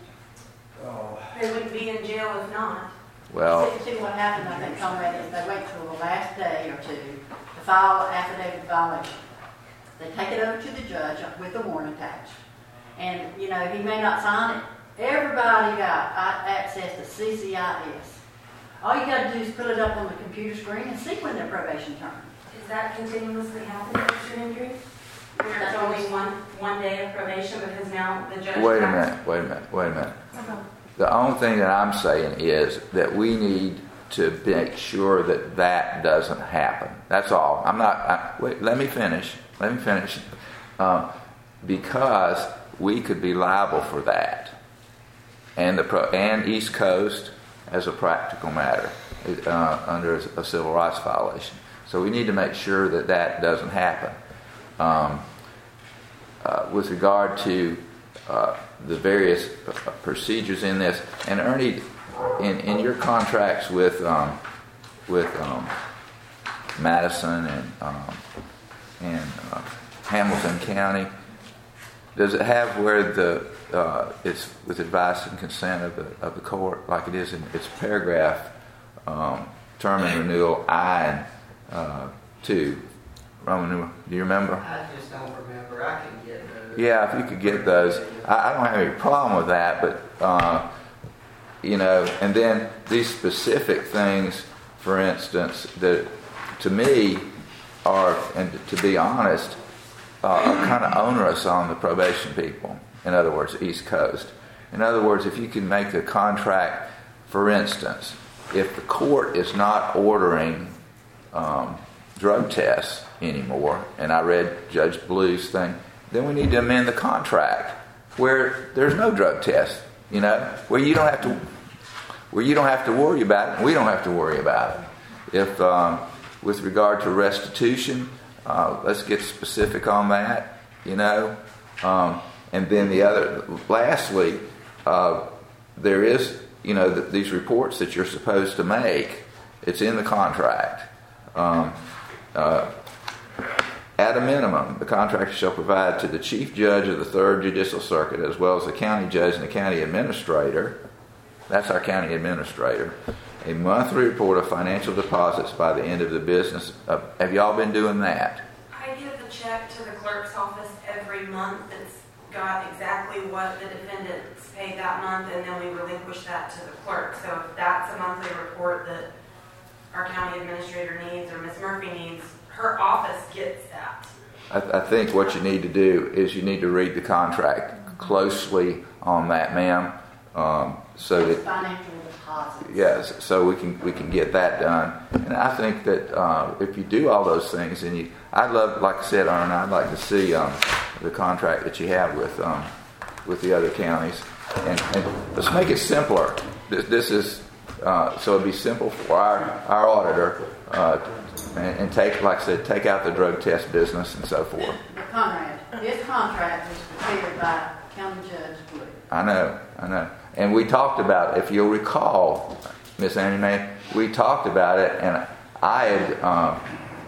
Oh. They wouldn't be in jail if not. Well, See, see what happened, I think, Comrade, is they wait till the last day or two to file affidavit violation. They take it over to the judge with the warrant attached. And, you know, he may not sign it. Everybody got access to C C I S. All you got to do is put it up on the computer screen and see when their probation term. Is that continuously happening with your injury? Where it's only one one day of probation because now the judge... wait a minute, wait a minute, wait a minute. The only thing that I'm saying is that we need to make sure that that doesn't happen. That's all. I'm not... I, wait, let me finish. Let me finish. Um, because we could be liable for that. And the pro, and East Coast, as a practical matter, uh, under a civil rights violation. So we need to make sure that that doesn't happen. Um, uh, with regard to uh, the various uh, procedures in this, and Ernie, in, in your contracts with um, with um, Madison and um, and uh, Hamilton County, does it have where the uh, it's with advice and consent of the of the court, like it is in its paragraph um, term and renewal I and uh, two Roman numeral? Do you remember? I just don't remember. I can get those. Yeah, if you could get those, I, I don't have any problem with that. But uh, you know, and then these specific things, for instance, that to me are, and to be honest, uh, are kind of onerous on the probation people. In other words, East Coast. In other words, if you can make a contract, for instance, if the court is not ordering um, drug tests anymore, and I read Judge Blue's thing, then we need to amend the contract where there's no drug test, you know, where you don't have to, where you don't have to worry about it, and we don't have to worry about it. If, um, with regard to restitution, uh, let's get specific on that, you know. Um, and then the other, lastly, uh, there is, you know, the, these reports that you're supposed to make. It's in the contract. Um, uh, at a minimum, the contractor shall provide to the chief judge of the third Judicial Circuit, as well as the county judge and the county administrator, that's our county administrator, a monthly report of financial deposits by the end of the business. Uh, have y'all been doing that? I give a check to the clerk's office every month that's got exactly what the defendants paid that month, and then we relinquish that to the clerk. So if that's a monthly report that our county administrator needs or Miz Murphy needs, her office gets that. I, I think what you need to do is you need to read the contract closely on that, ma'am, um, so that Financial deposits. yes, so we can we can get that done. And I think that uh, if you do all those things, and you, I'd love, like I said, Aaron, I'd like to see um, the contract that you have with um, with the other counties, and, and let's make it simpler. This, this is uh, so it'd be simple for our our auditor, uh, and, and take, like I said, take out the drug test business and so forth. But Conrad, this contract was prepared by County Judge Blue. I know, I know. And we talked about, if you'll recall, Miss Annie Mae, we talked about it, and I had, um,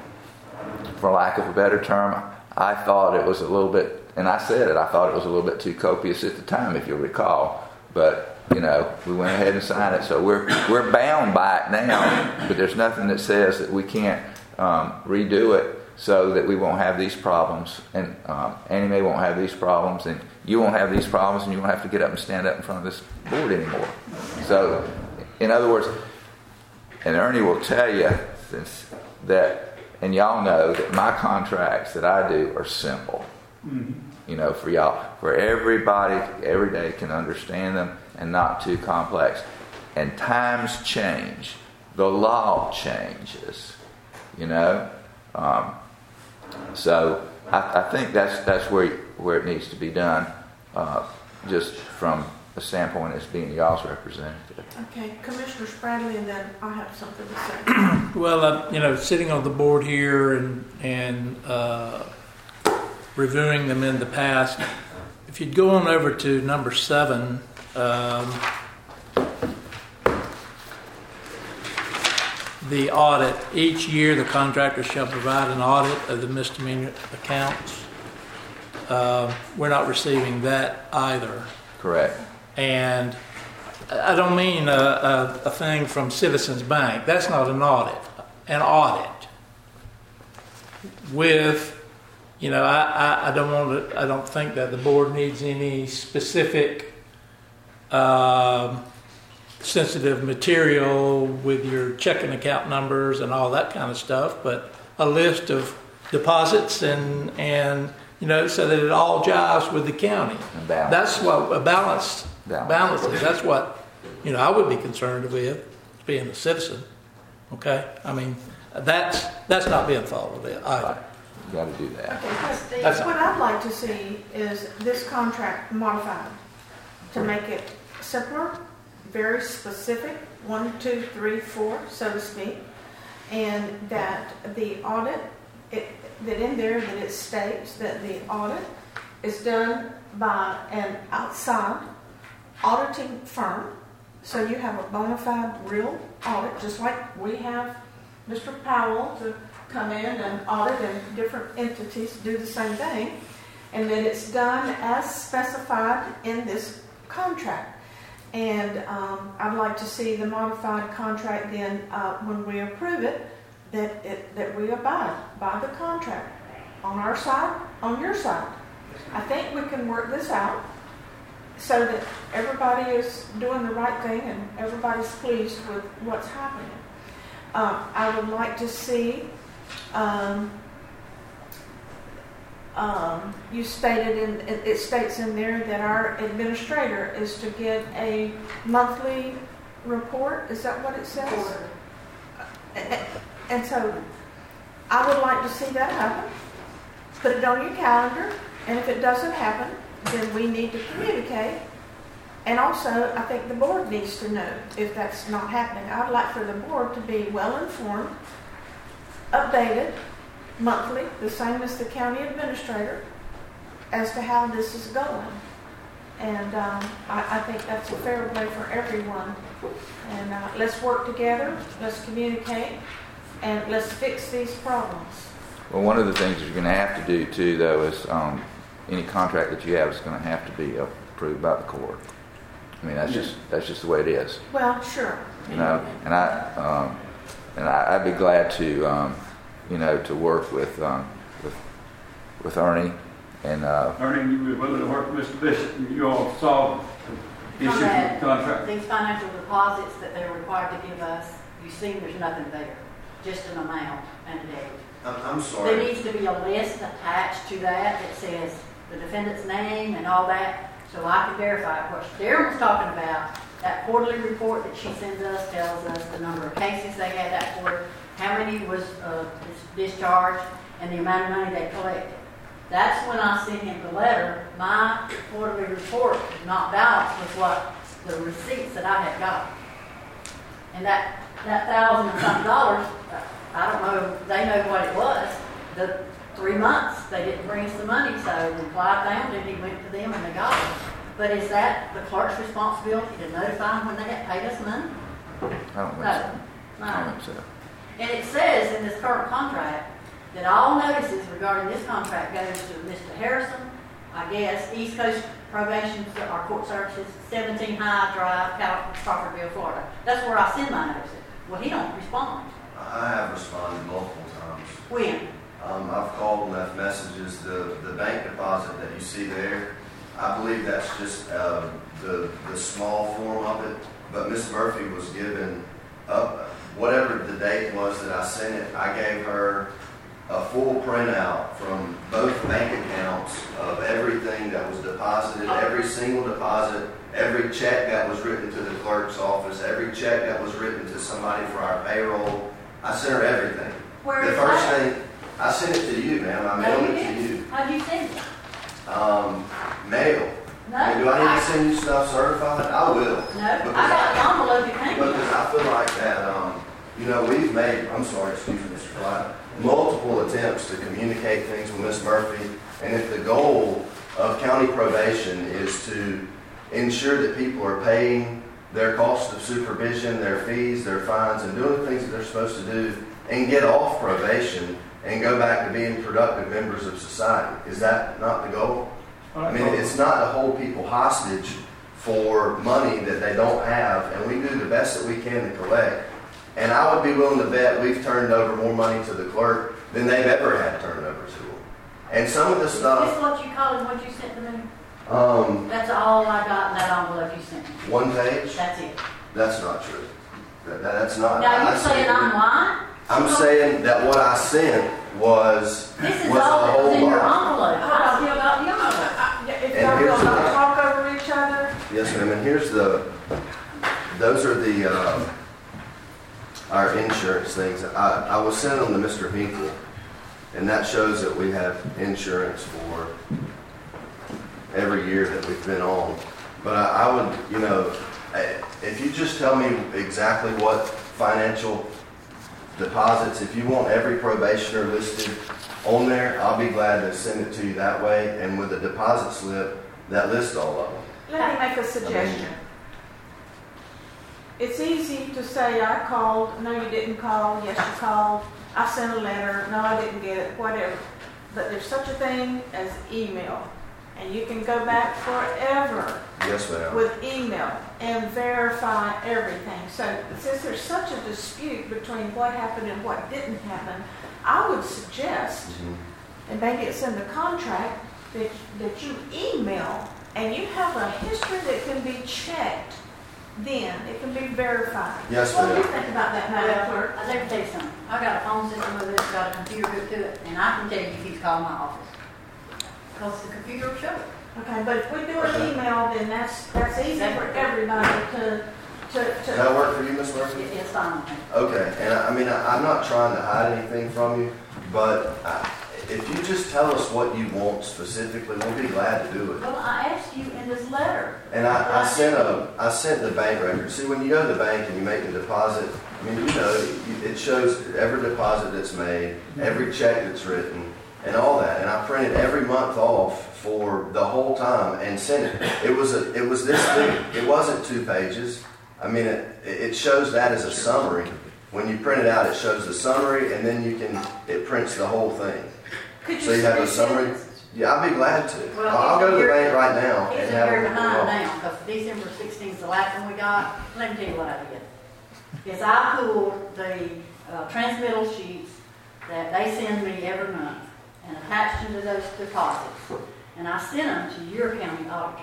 for lack of a better term, I thought it was a little bit, and I said it, I thought it was a little bit too copious at the time, if you'll recall. But, you know, we went ahead and signed it, so we're we're bound by it now, but there's nothing that says that we can't um, redo it so that we won't have these problems, and um, Annie Mae won't have these problems, and you won't have these problems, and you won't have to get up and stand up in front of this board anymore. So, in other words, and Ernie will tell you since that, and y'all know that my contracts that I do are simple. Mm-hmm. You know, for y'all, where everybody every day can understand them and not too complex. And times change. The law changes. You know? Um, so I, I think that's that's where where it needs to be done, uh, just from a standpoint as being y'all's representative. Okay, Commissioner Spradley, and then I have something to say. Well, uh, you know, sitting on the board here and and uh, reviewing them in the past, if you'd go on over to number seven. Um, The audit. Each year, the contractor shall provide an audit of the misdemeanor accounts. Uh, we're not receiving that either. Correct. And I don't mean a, a, a thing from Citizens Bank. That's not an audit. An audit with, you know, I, I, I don't want to. I don't think that the board needs any specific. Um, sensitive material with your checking account numbers and all that kind of stuff, but a list of deposits and and you know, so that it all jives with the county. That's what a balance balances. That's what, you know, I would be concerned with, being a citizen. Okay, I mean that's that's not being followed either. Right. You got to do that. Okay, that's what I'd like to see is this contract modified to make it simpler, very specific, one, two, three, four, so to speak, and that the audit, it, that in there that it states that the audit is done by an outside auditing firm, so you have a bona fide real audit, just like we have Mister Powell to come in and audit, and different entities do the same thing, and that it's done as specified in this contract. And um, I'd like to see the modified contract then, uh, when we approve it, that it, that we abide by the contract on our side, on your side. I think we can work this out so that everybody is doing the right thing and everybody's pleased with what's happening. Um, I would like to see, um, Um, you stated in it, it states in there that our administrator is to get a monthly report. Is that what it says? And, and so I would like to see that happen. Put it on your calendar, and if it doesn't happen, then we need to communicate. And also, I think the board needs to know if that's not happening. I'd like for the board to be well informed, updated, monthly, the same as the county administrator, as to how this is going. And um, I, I think that's a fair way for everyone. And uh, let's work together, let's communicate, and let's fix these problems. Well, one of the things you're going to have to do, too, though, is um, any contract that you have is going to have to be approved by the court. I mean, that's just that's just the way it is. Well, sure. You know, and I um, and I, I'd be glad to. Um, you know, to work with um, with with Ernie and uh, Ernie, you were willing to work with Mister Bishop, and you all solved issues with the contract. These financial deposits that they're required to give us, you see, there's nothing there, just an amount and a date. I'm, I'm sorry. There needs to be a list attached to that that says the defendant's name and all that, so I can verify what Darren was talking about. That quarterly report that she sends us tells us the number of cases they had that quarter, how many was uh, discharged, and the amount of money they collected. That's when I sent him the letter. My quarterly report was not balanced with what the receipts that I had got. And that, that thousand and something dollars, I don't know, they know what it was. The three months, they didn't bring us the money, so when Clyde found it, he went to them and they got it. But is that the clerk's responsibility to notify them when they had paid us money? I don't think No. so. No. I don't think so. And it says in this current contract that all notices regarding this contract goes to Mister Harrison, I guess, East Coast Probation, our court services, seventeen High Drive, Crawfordville, Florida. That's where I send my notices. Well, he don't respond. I have responded multiple times. When? Um, Um, I've called and left messages. The, the bank deposit that you see there, I believe that's just uh, the, the small form of it. But Miss Murphy was given up, whatever the date was that I sent it, I gave her a full printout from both bank accounts of everything that was deposited, every single deposit, every check that was written to the clerk's office, every check that was written to somebody for our payroll. I sent her everything. Where The is first that? thing, I sent it to you, ma'am. I No, mailed you it to didn't. you. How'd you send it? Um, mail. No. I mean, do I need to send you stuff certified? I will. No, I got the envelope you came with. Because I feel like that, um, you know, we've made, I'm sorry, excuse me, Mister Clyde, multiple attempts to communicate things with Miss Murphy. And if the goal of county probation is to ensure that people are paying their cost of supervision, their fees, their fines, and doing the things that they're supposed to do, and get off probation and go back to being productive members of society, is that not the goal? I mean, it's not to hold people hostage for money that they don't have, and we do the best that we can to collect. And I would be willing to bet we've turned over more money to the clerk than they've ever had turned over to them. And some of the Is this stuff, what you call it, what you sent to me? um, That's all I got in that envelope you sent me. one page, That's it. that's not true. That, that- that's not. Now, I you're saying sent- I'm lying? I'm saying that what I sent was, This is was a all that was whole in your lot. envelope. I still got the envelope. If And y'all here's will not the- talk over each other, Yes, ma'am, and here's the, those are the, uh, our insurance things. I, I was sent them to Mister Hinkle, and that shows that we have insurance for every year that we've been on. But I, I would, you know, eh, if you just tell me exactly what financial deposits, if you want every probationer listed on there, I'll be glad to send it to you that way, and with a deposit slip that lists all of them. let me make a suggestion. It's easy to say, I called, no, you didn't call, yes, you called, I sent a letter, no, I didn't get it, whatever. But there's such a thing as email, and you can go back forever Yes, ma'am. with email and verify everything. So since there's such a dispute between what happened and what didn't happen, I would suggest, Mhm. and maybe it's in the contract, that, that you email and you have a history that can be checked then. It can be verified. Yes, What do you ma'am. think about that, Madam Clerk? Well, let me tell you something. I got a phone system with it, got a computer hooked to it, and I can tell you if he's called my office. Because the computer will show it. Okay, but if we do an email, then that's, that's easy for everybody to, to, Does to. that work for you, Miss Murphy? It- It's fine with me. Okay, and I, I mean, I, I'm not trying to hide anything from you, but I, if you just tell us what you want specifically, we'll be glad to do it. Well, I asked you in this letter. And I, I sent a, I sent the bank record. See, when you go to the bank and you make a deposit, I mean, you know, you- it shows every deposit that's made, every check that's written, and all that. And I printed every month off for the whole time and sent it. It was a, it was this big. It wasn't two pages. I mean, it, it shows that as a summary. When you print it out, it shows the summary, and then you can, it prints the whole thing. Could So you have a send it? summary? Yeah, I'd be glad to. Well, I'll go to the you're- bank right now He's and in have here them. behind now, because December sixteenth is the last one we got. Let me tell you what I did. Is I pulled the uh, transmittal sheets that they send me every month and attached them to those deposits. And I sent them to your county auditor.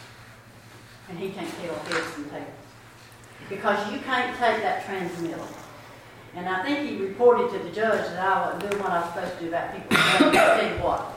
And he can't tell heads from tails. Because you can't take that transmittal. And I think he reported to the judge that I wasn't doing what I was supposed to do about people. I'll tell you what.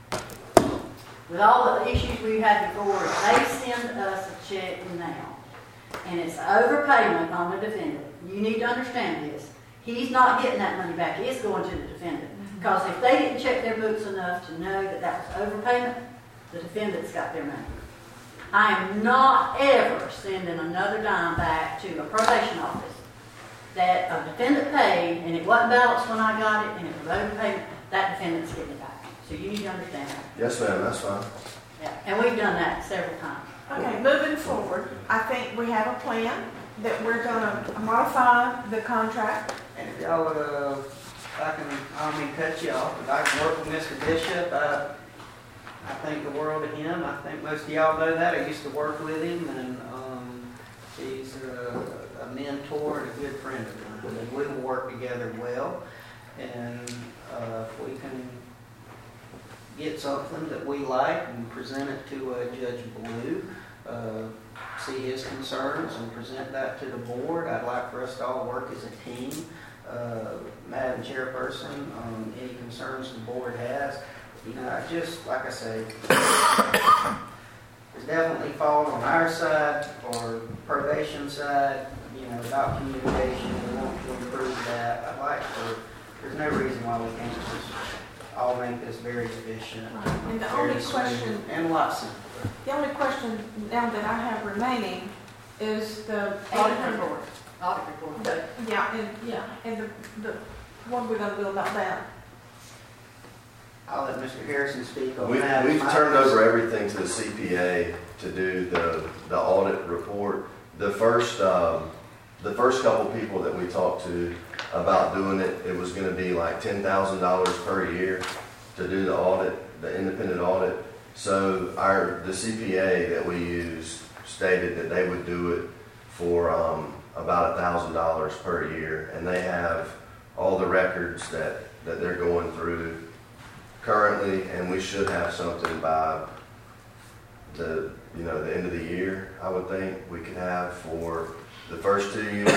With all the issues we've had before, they send us a check now, and it's overpayment on the defendant. You need to understand this. He's not getting that money back. It's going to the defendant. Because if they didn't check their books enough to know that that was overpayment, the defendant's got their money. I am not ever sending another dime back to a probation office that a defendant paid, and it wasn't balanced when I got it, and it was overpayment. That defendant's getting it back. So you need to understand that. Yes, ma'am, that's fine. Yeah, and we've done that several times. Okay, moving forward, I think we have a plan that we're gonna modify the contract. And if y'all would, uh, if I can, I don't mean to cut you off, but I can work with Mister Bishop. I, I think the world of him. I think most of y'all know that. I used to work with him, and um, he's a, a mentor and a good friend of mine. And we will work together well. And uh, if we can get something that we like and present it to uh, Judge Blue, uh, see his concerns and present that to the board. I'd like for us to all work as a team. Uh, Madam Chairperson, um, any concerns the board has, you know, I just, like I say, there's definitely fault on our side or probation side, you know, about communication. We want to improve that. I'd like for, there's no reason why we can't just all make this very efficient. And the very only smooth, question, and a lot simpler. the only question now that I have remaining is the Audit report, audit report. The, yeah, and, yeah, and the, the, what are we gonna do about that? I'll let Mister Harrison speak on We've, that. we've My- turned over everything to the C P A to do the, the audit report. The first, um, the first couple people that we talked to about doing it, it was gonna be like ten thousand dollars per year to do the audit, the independent audit. So our, the C P A that we used stated that they would do it for, um, about a thousand dollars per year. And they have all the records that, that they're going through currently, and we should have something by the, you know, the end of the year, I would think, we could have for the first two years.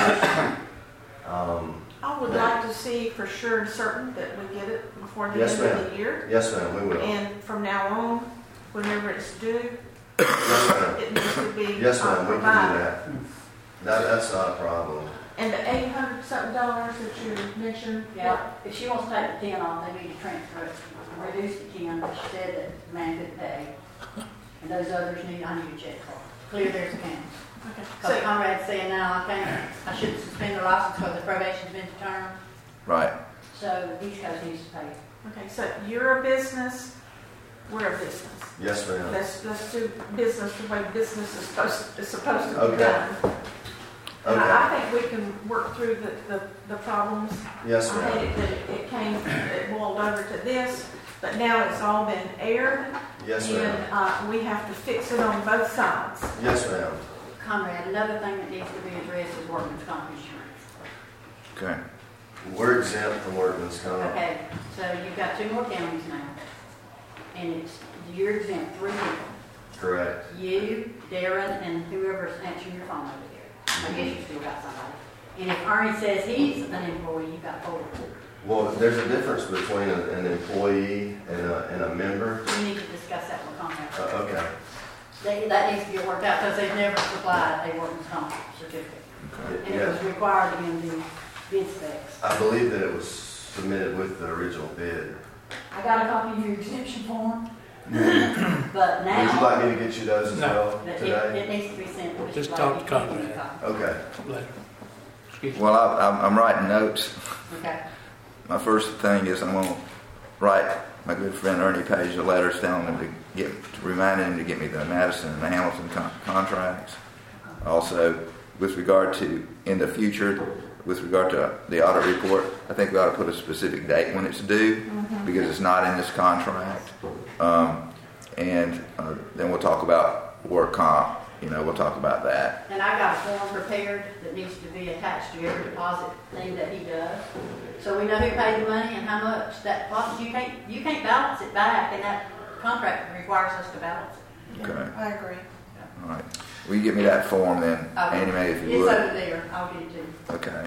Um, I would like to see for sure and certain that we get it before the Yes, end of ma'am. the year. yes, ma'am, we will. And from now on, whenever it's due, Yes, ma'am. it needs to be Yes, uh, ma'am, we can do provided. that. That, that's not a problem. And the eight hundred something dollars that you mentioned, Yeah, if she wants to take the ten off, they need to transfer it, reduce the ten, but she said that the man couldn't pay. And those others need, I need a check for, clear theirs accounts. okay. Because So, Conrad's saying now, I can't, I shouldn't suspend their license because the probation's been determined, Right. so East Coast needs to pay. okay, so you're a business, we're a business. Yes, ma'am. Let's, let's do business the way business is supposed, is supposed to be Okay. done. And Okay, I, I think we can work through the, the, the problems. yes, I ma'am. hate it that it- it came, it boiled over to this, but now it's all been aired. Yes, ma'am. And, uh, we have to fix it on both sides. Yes, ma'am. Conrad, another thing that needs to be addressed is workman's comp insurance. Okay. We're exempt from workman's comp. Okay, so you've got two more counties now, and it's, you're exempt, three people. Correct. You, Darren, and whoever's answering your phone over there. I guess you still got somebody. And if Ernie says he's an employee, you got four. Well, there's a difference between a- an employee and a, and a member. We need to discuss that with Conrad. Uh, okay. They, that needs to get worked out because they've never supplied a workman's comp certificate. And it Yeah. was required in the bid specs. I believe that it was submitted with the original bid. I got a copy of your exemption form, but Would now. you like me to get you those as No. well It, today? it needs to be sent. to Mister Just Blake. talk to You can't Conrad. get a copy. Okay. Later. Excuse me. Well, I, I'm, I'm writing notes. Okay. My first thing is I'm going to write my good friend Ernie Page a letter telling him to get, to reminding him to get me the Madison and the Hamilton con- contracts. Also, with regard to in the future, with regard to the audit report, I think we ought to put a specific date when it's due Mm-hmm. because it's not in this contract. Um, and uh, then we'll talk about work comp. You know, we'll talk about that. And I got a form prepared that needs to be attached to every deposit thing that he does. So we know who paid the money and how much that deposit, you can't, you can't balance it back, and that contract requires us to balance it. Okay. I agree. All right. Will you get me that form then, Okay. Annie Mae, if you It's would? over there, I'll get it to you. Okay.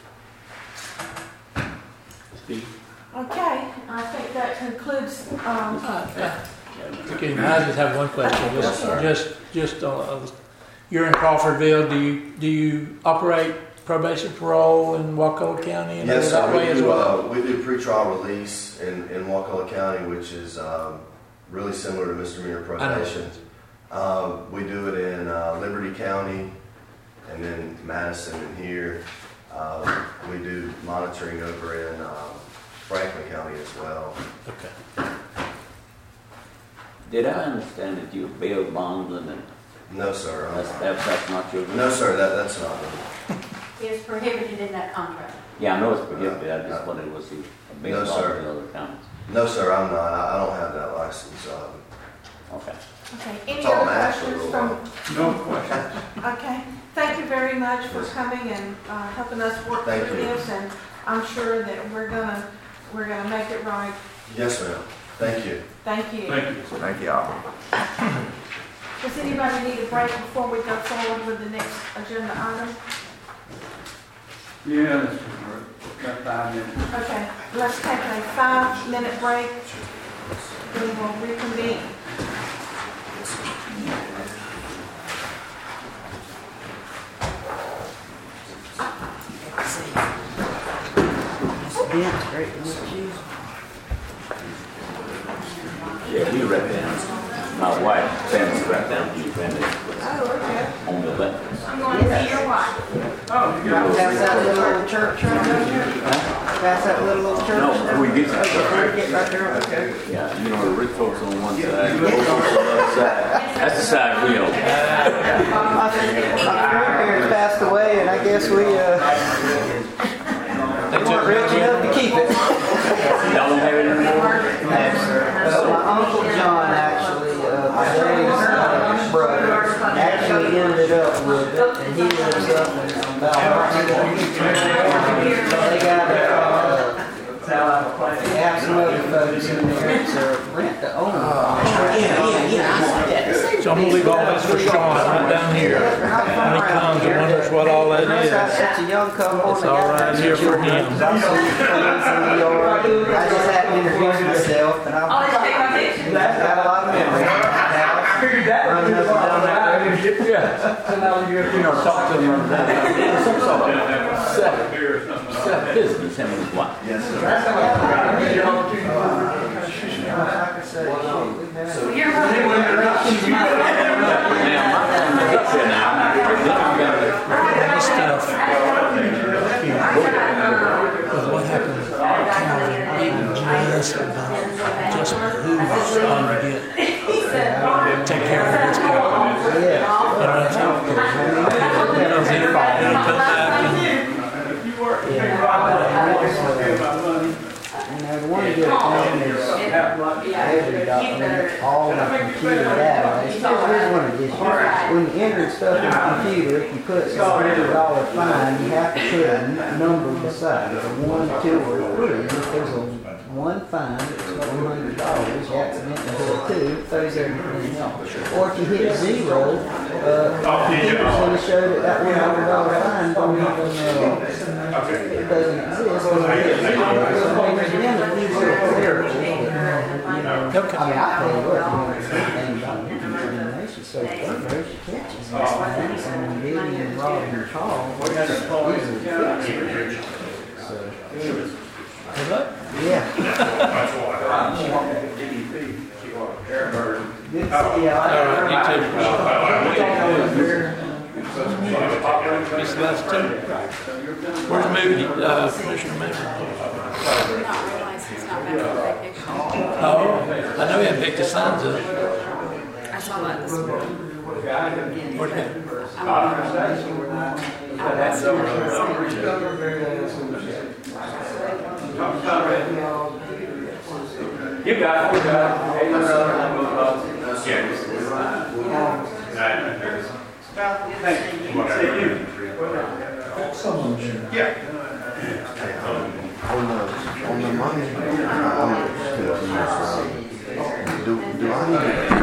Steve? Okay, I think that concludes, um, Okay, now I just have one question. Just, just, just, uh, you're in Crawfordville. Do you, do you operate probation parole in Wakulla County and Yes, that sir. way We as do, well? uh, we do pretrial release in, in Wakulla County, which is um, really similar to misdemeanor probation. Uh, we do it in uh, Liberty County and then Madison and here. Uh, we do monitoring over in um, Franklin County as well. Okay. Did I understand that you bail bondsman and No, sir. I'm that's, not. that's, that's not your? No, sir. That, that's not me. It's prohibited in that contract. Yeah, I know it's prohibited, I just wondered was he a bail No, bondsman sir. in other counties? No, sir. I'm not. I, I don't have that license. Um, Okay. okay, any It's all other natural. questions from, No questions. okay. Thank you very much for coming and, uh, helping us work Thank through you. this, and I'm sure that we're gonna, we're gonna make it right. yes, ma'am. Thank you. Thank you. Thank you. Thank y'all. Does anybody need a break before we go forward with the next agenda item? Yeah, that's right. About five minutes. Okay, let's take a five-minute break. We will reconvene. Yeah, great. Cheese. Yeah, we right down. My wife, Sam's right down to Brandon. Oh, okay. On the left. I'm going to see your wife. Oh, you got Pass that little old church right down there? Pass that little old church? No, we get Oh, before we get right there, okay. Yeah, you know, the rich folks on one side, the folks on the other side. That's the side we on. My my grandparents passed away, and I guess we, uh, we weren't rich enough to keep it. Y'all don't have it anymore? Uh, my Uncle John actually, uh, Jay's uh, brother, actually ended up with it, and he lives up in Valparaiso. They got, uh, they have some other folks in there, it's a rent to own. Yeah, yeah, yeah. So I'm gonna leave all this for Sean right down here. When he comes and wonders what all that is. It's a young couple. It's all right here for him. I just had to introduce myself, and I'll I've just take my picture. got a lot of memories. figured that. Running up and down that Yeah. So now you, you know, talk to them. Seven business, him and his wife. Yes, sir. Like I said, we've had- Well, you're running. Now, my family gets here now. This stuff. With what happened with Calvin, just about, just who's going to get, take care of this guy. Yeah. You know what I'm saying? Because he, he'll come back and, You know, the one good thing is every document, all the computer data. Here's one of the issues. When you enter stuff in the computer, if you put a hundred dollar fine, you have to put a n- number beside it, a one, two, or three. If there's a one fine, it's one hundred dollars. You accidentally hit a two, throws everything else. Or if you hit zero, uh, the computer's going to show that that one hundred dollar fine don't even, uh, it doesn't exist. Because it hit zero. So, I mean, there's been a few little clearages that, you know, Okay. I mean, I tell you what, you know, the thing about determination, so there's your catches. And Billy and Rob and Carl, these are fixers. So, hello? yeah. Good to see you. All right, you too. This last two. Where's Moody, uh, Commissioner Moody? I did not realize he's not back on vacation. Oh, I know he hadn't picked his sons up. I saw that this morning. Where'd he go? I'm not I was You got it, you got it. Thank you. Yeah. On the, on the money, I'm confused. Do, do I need to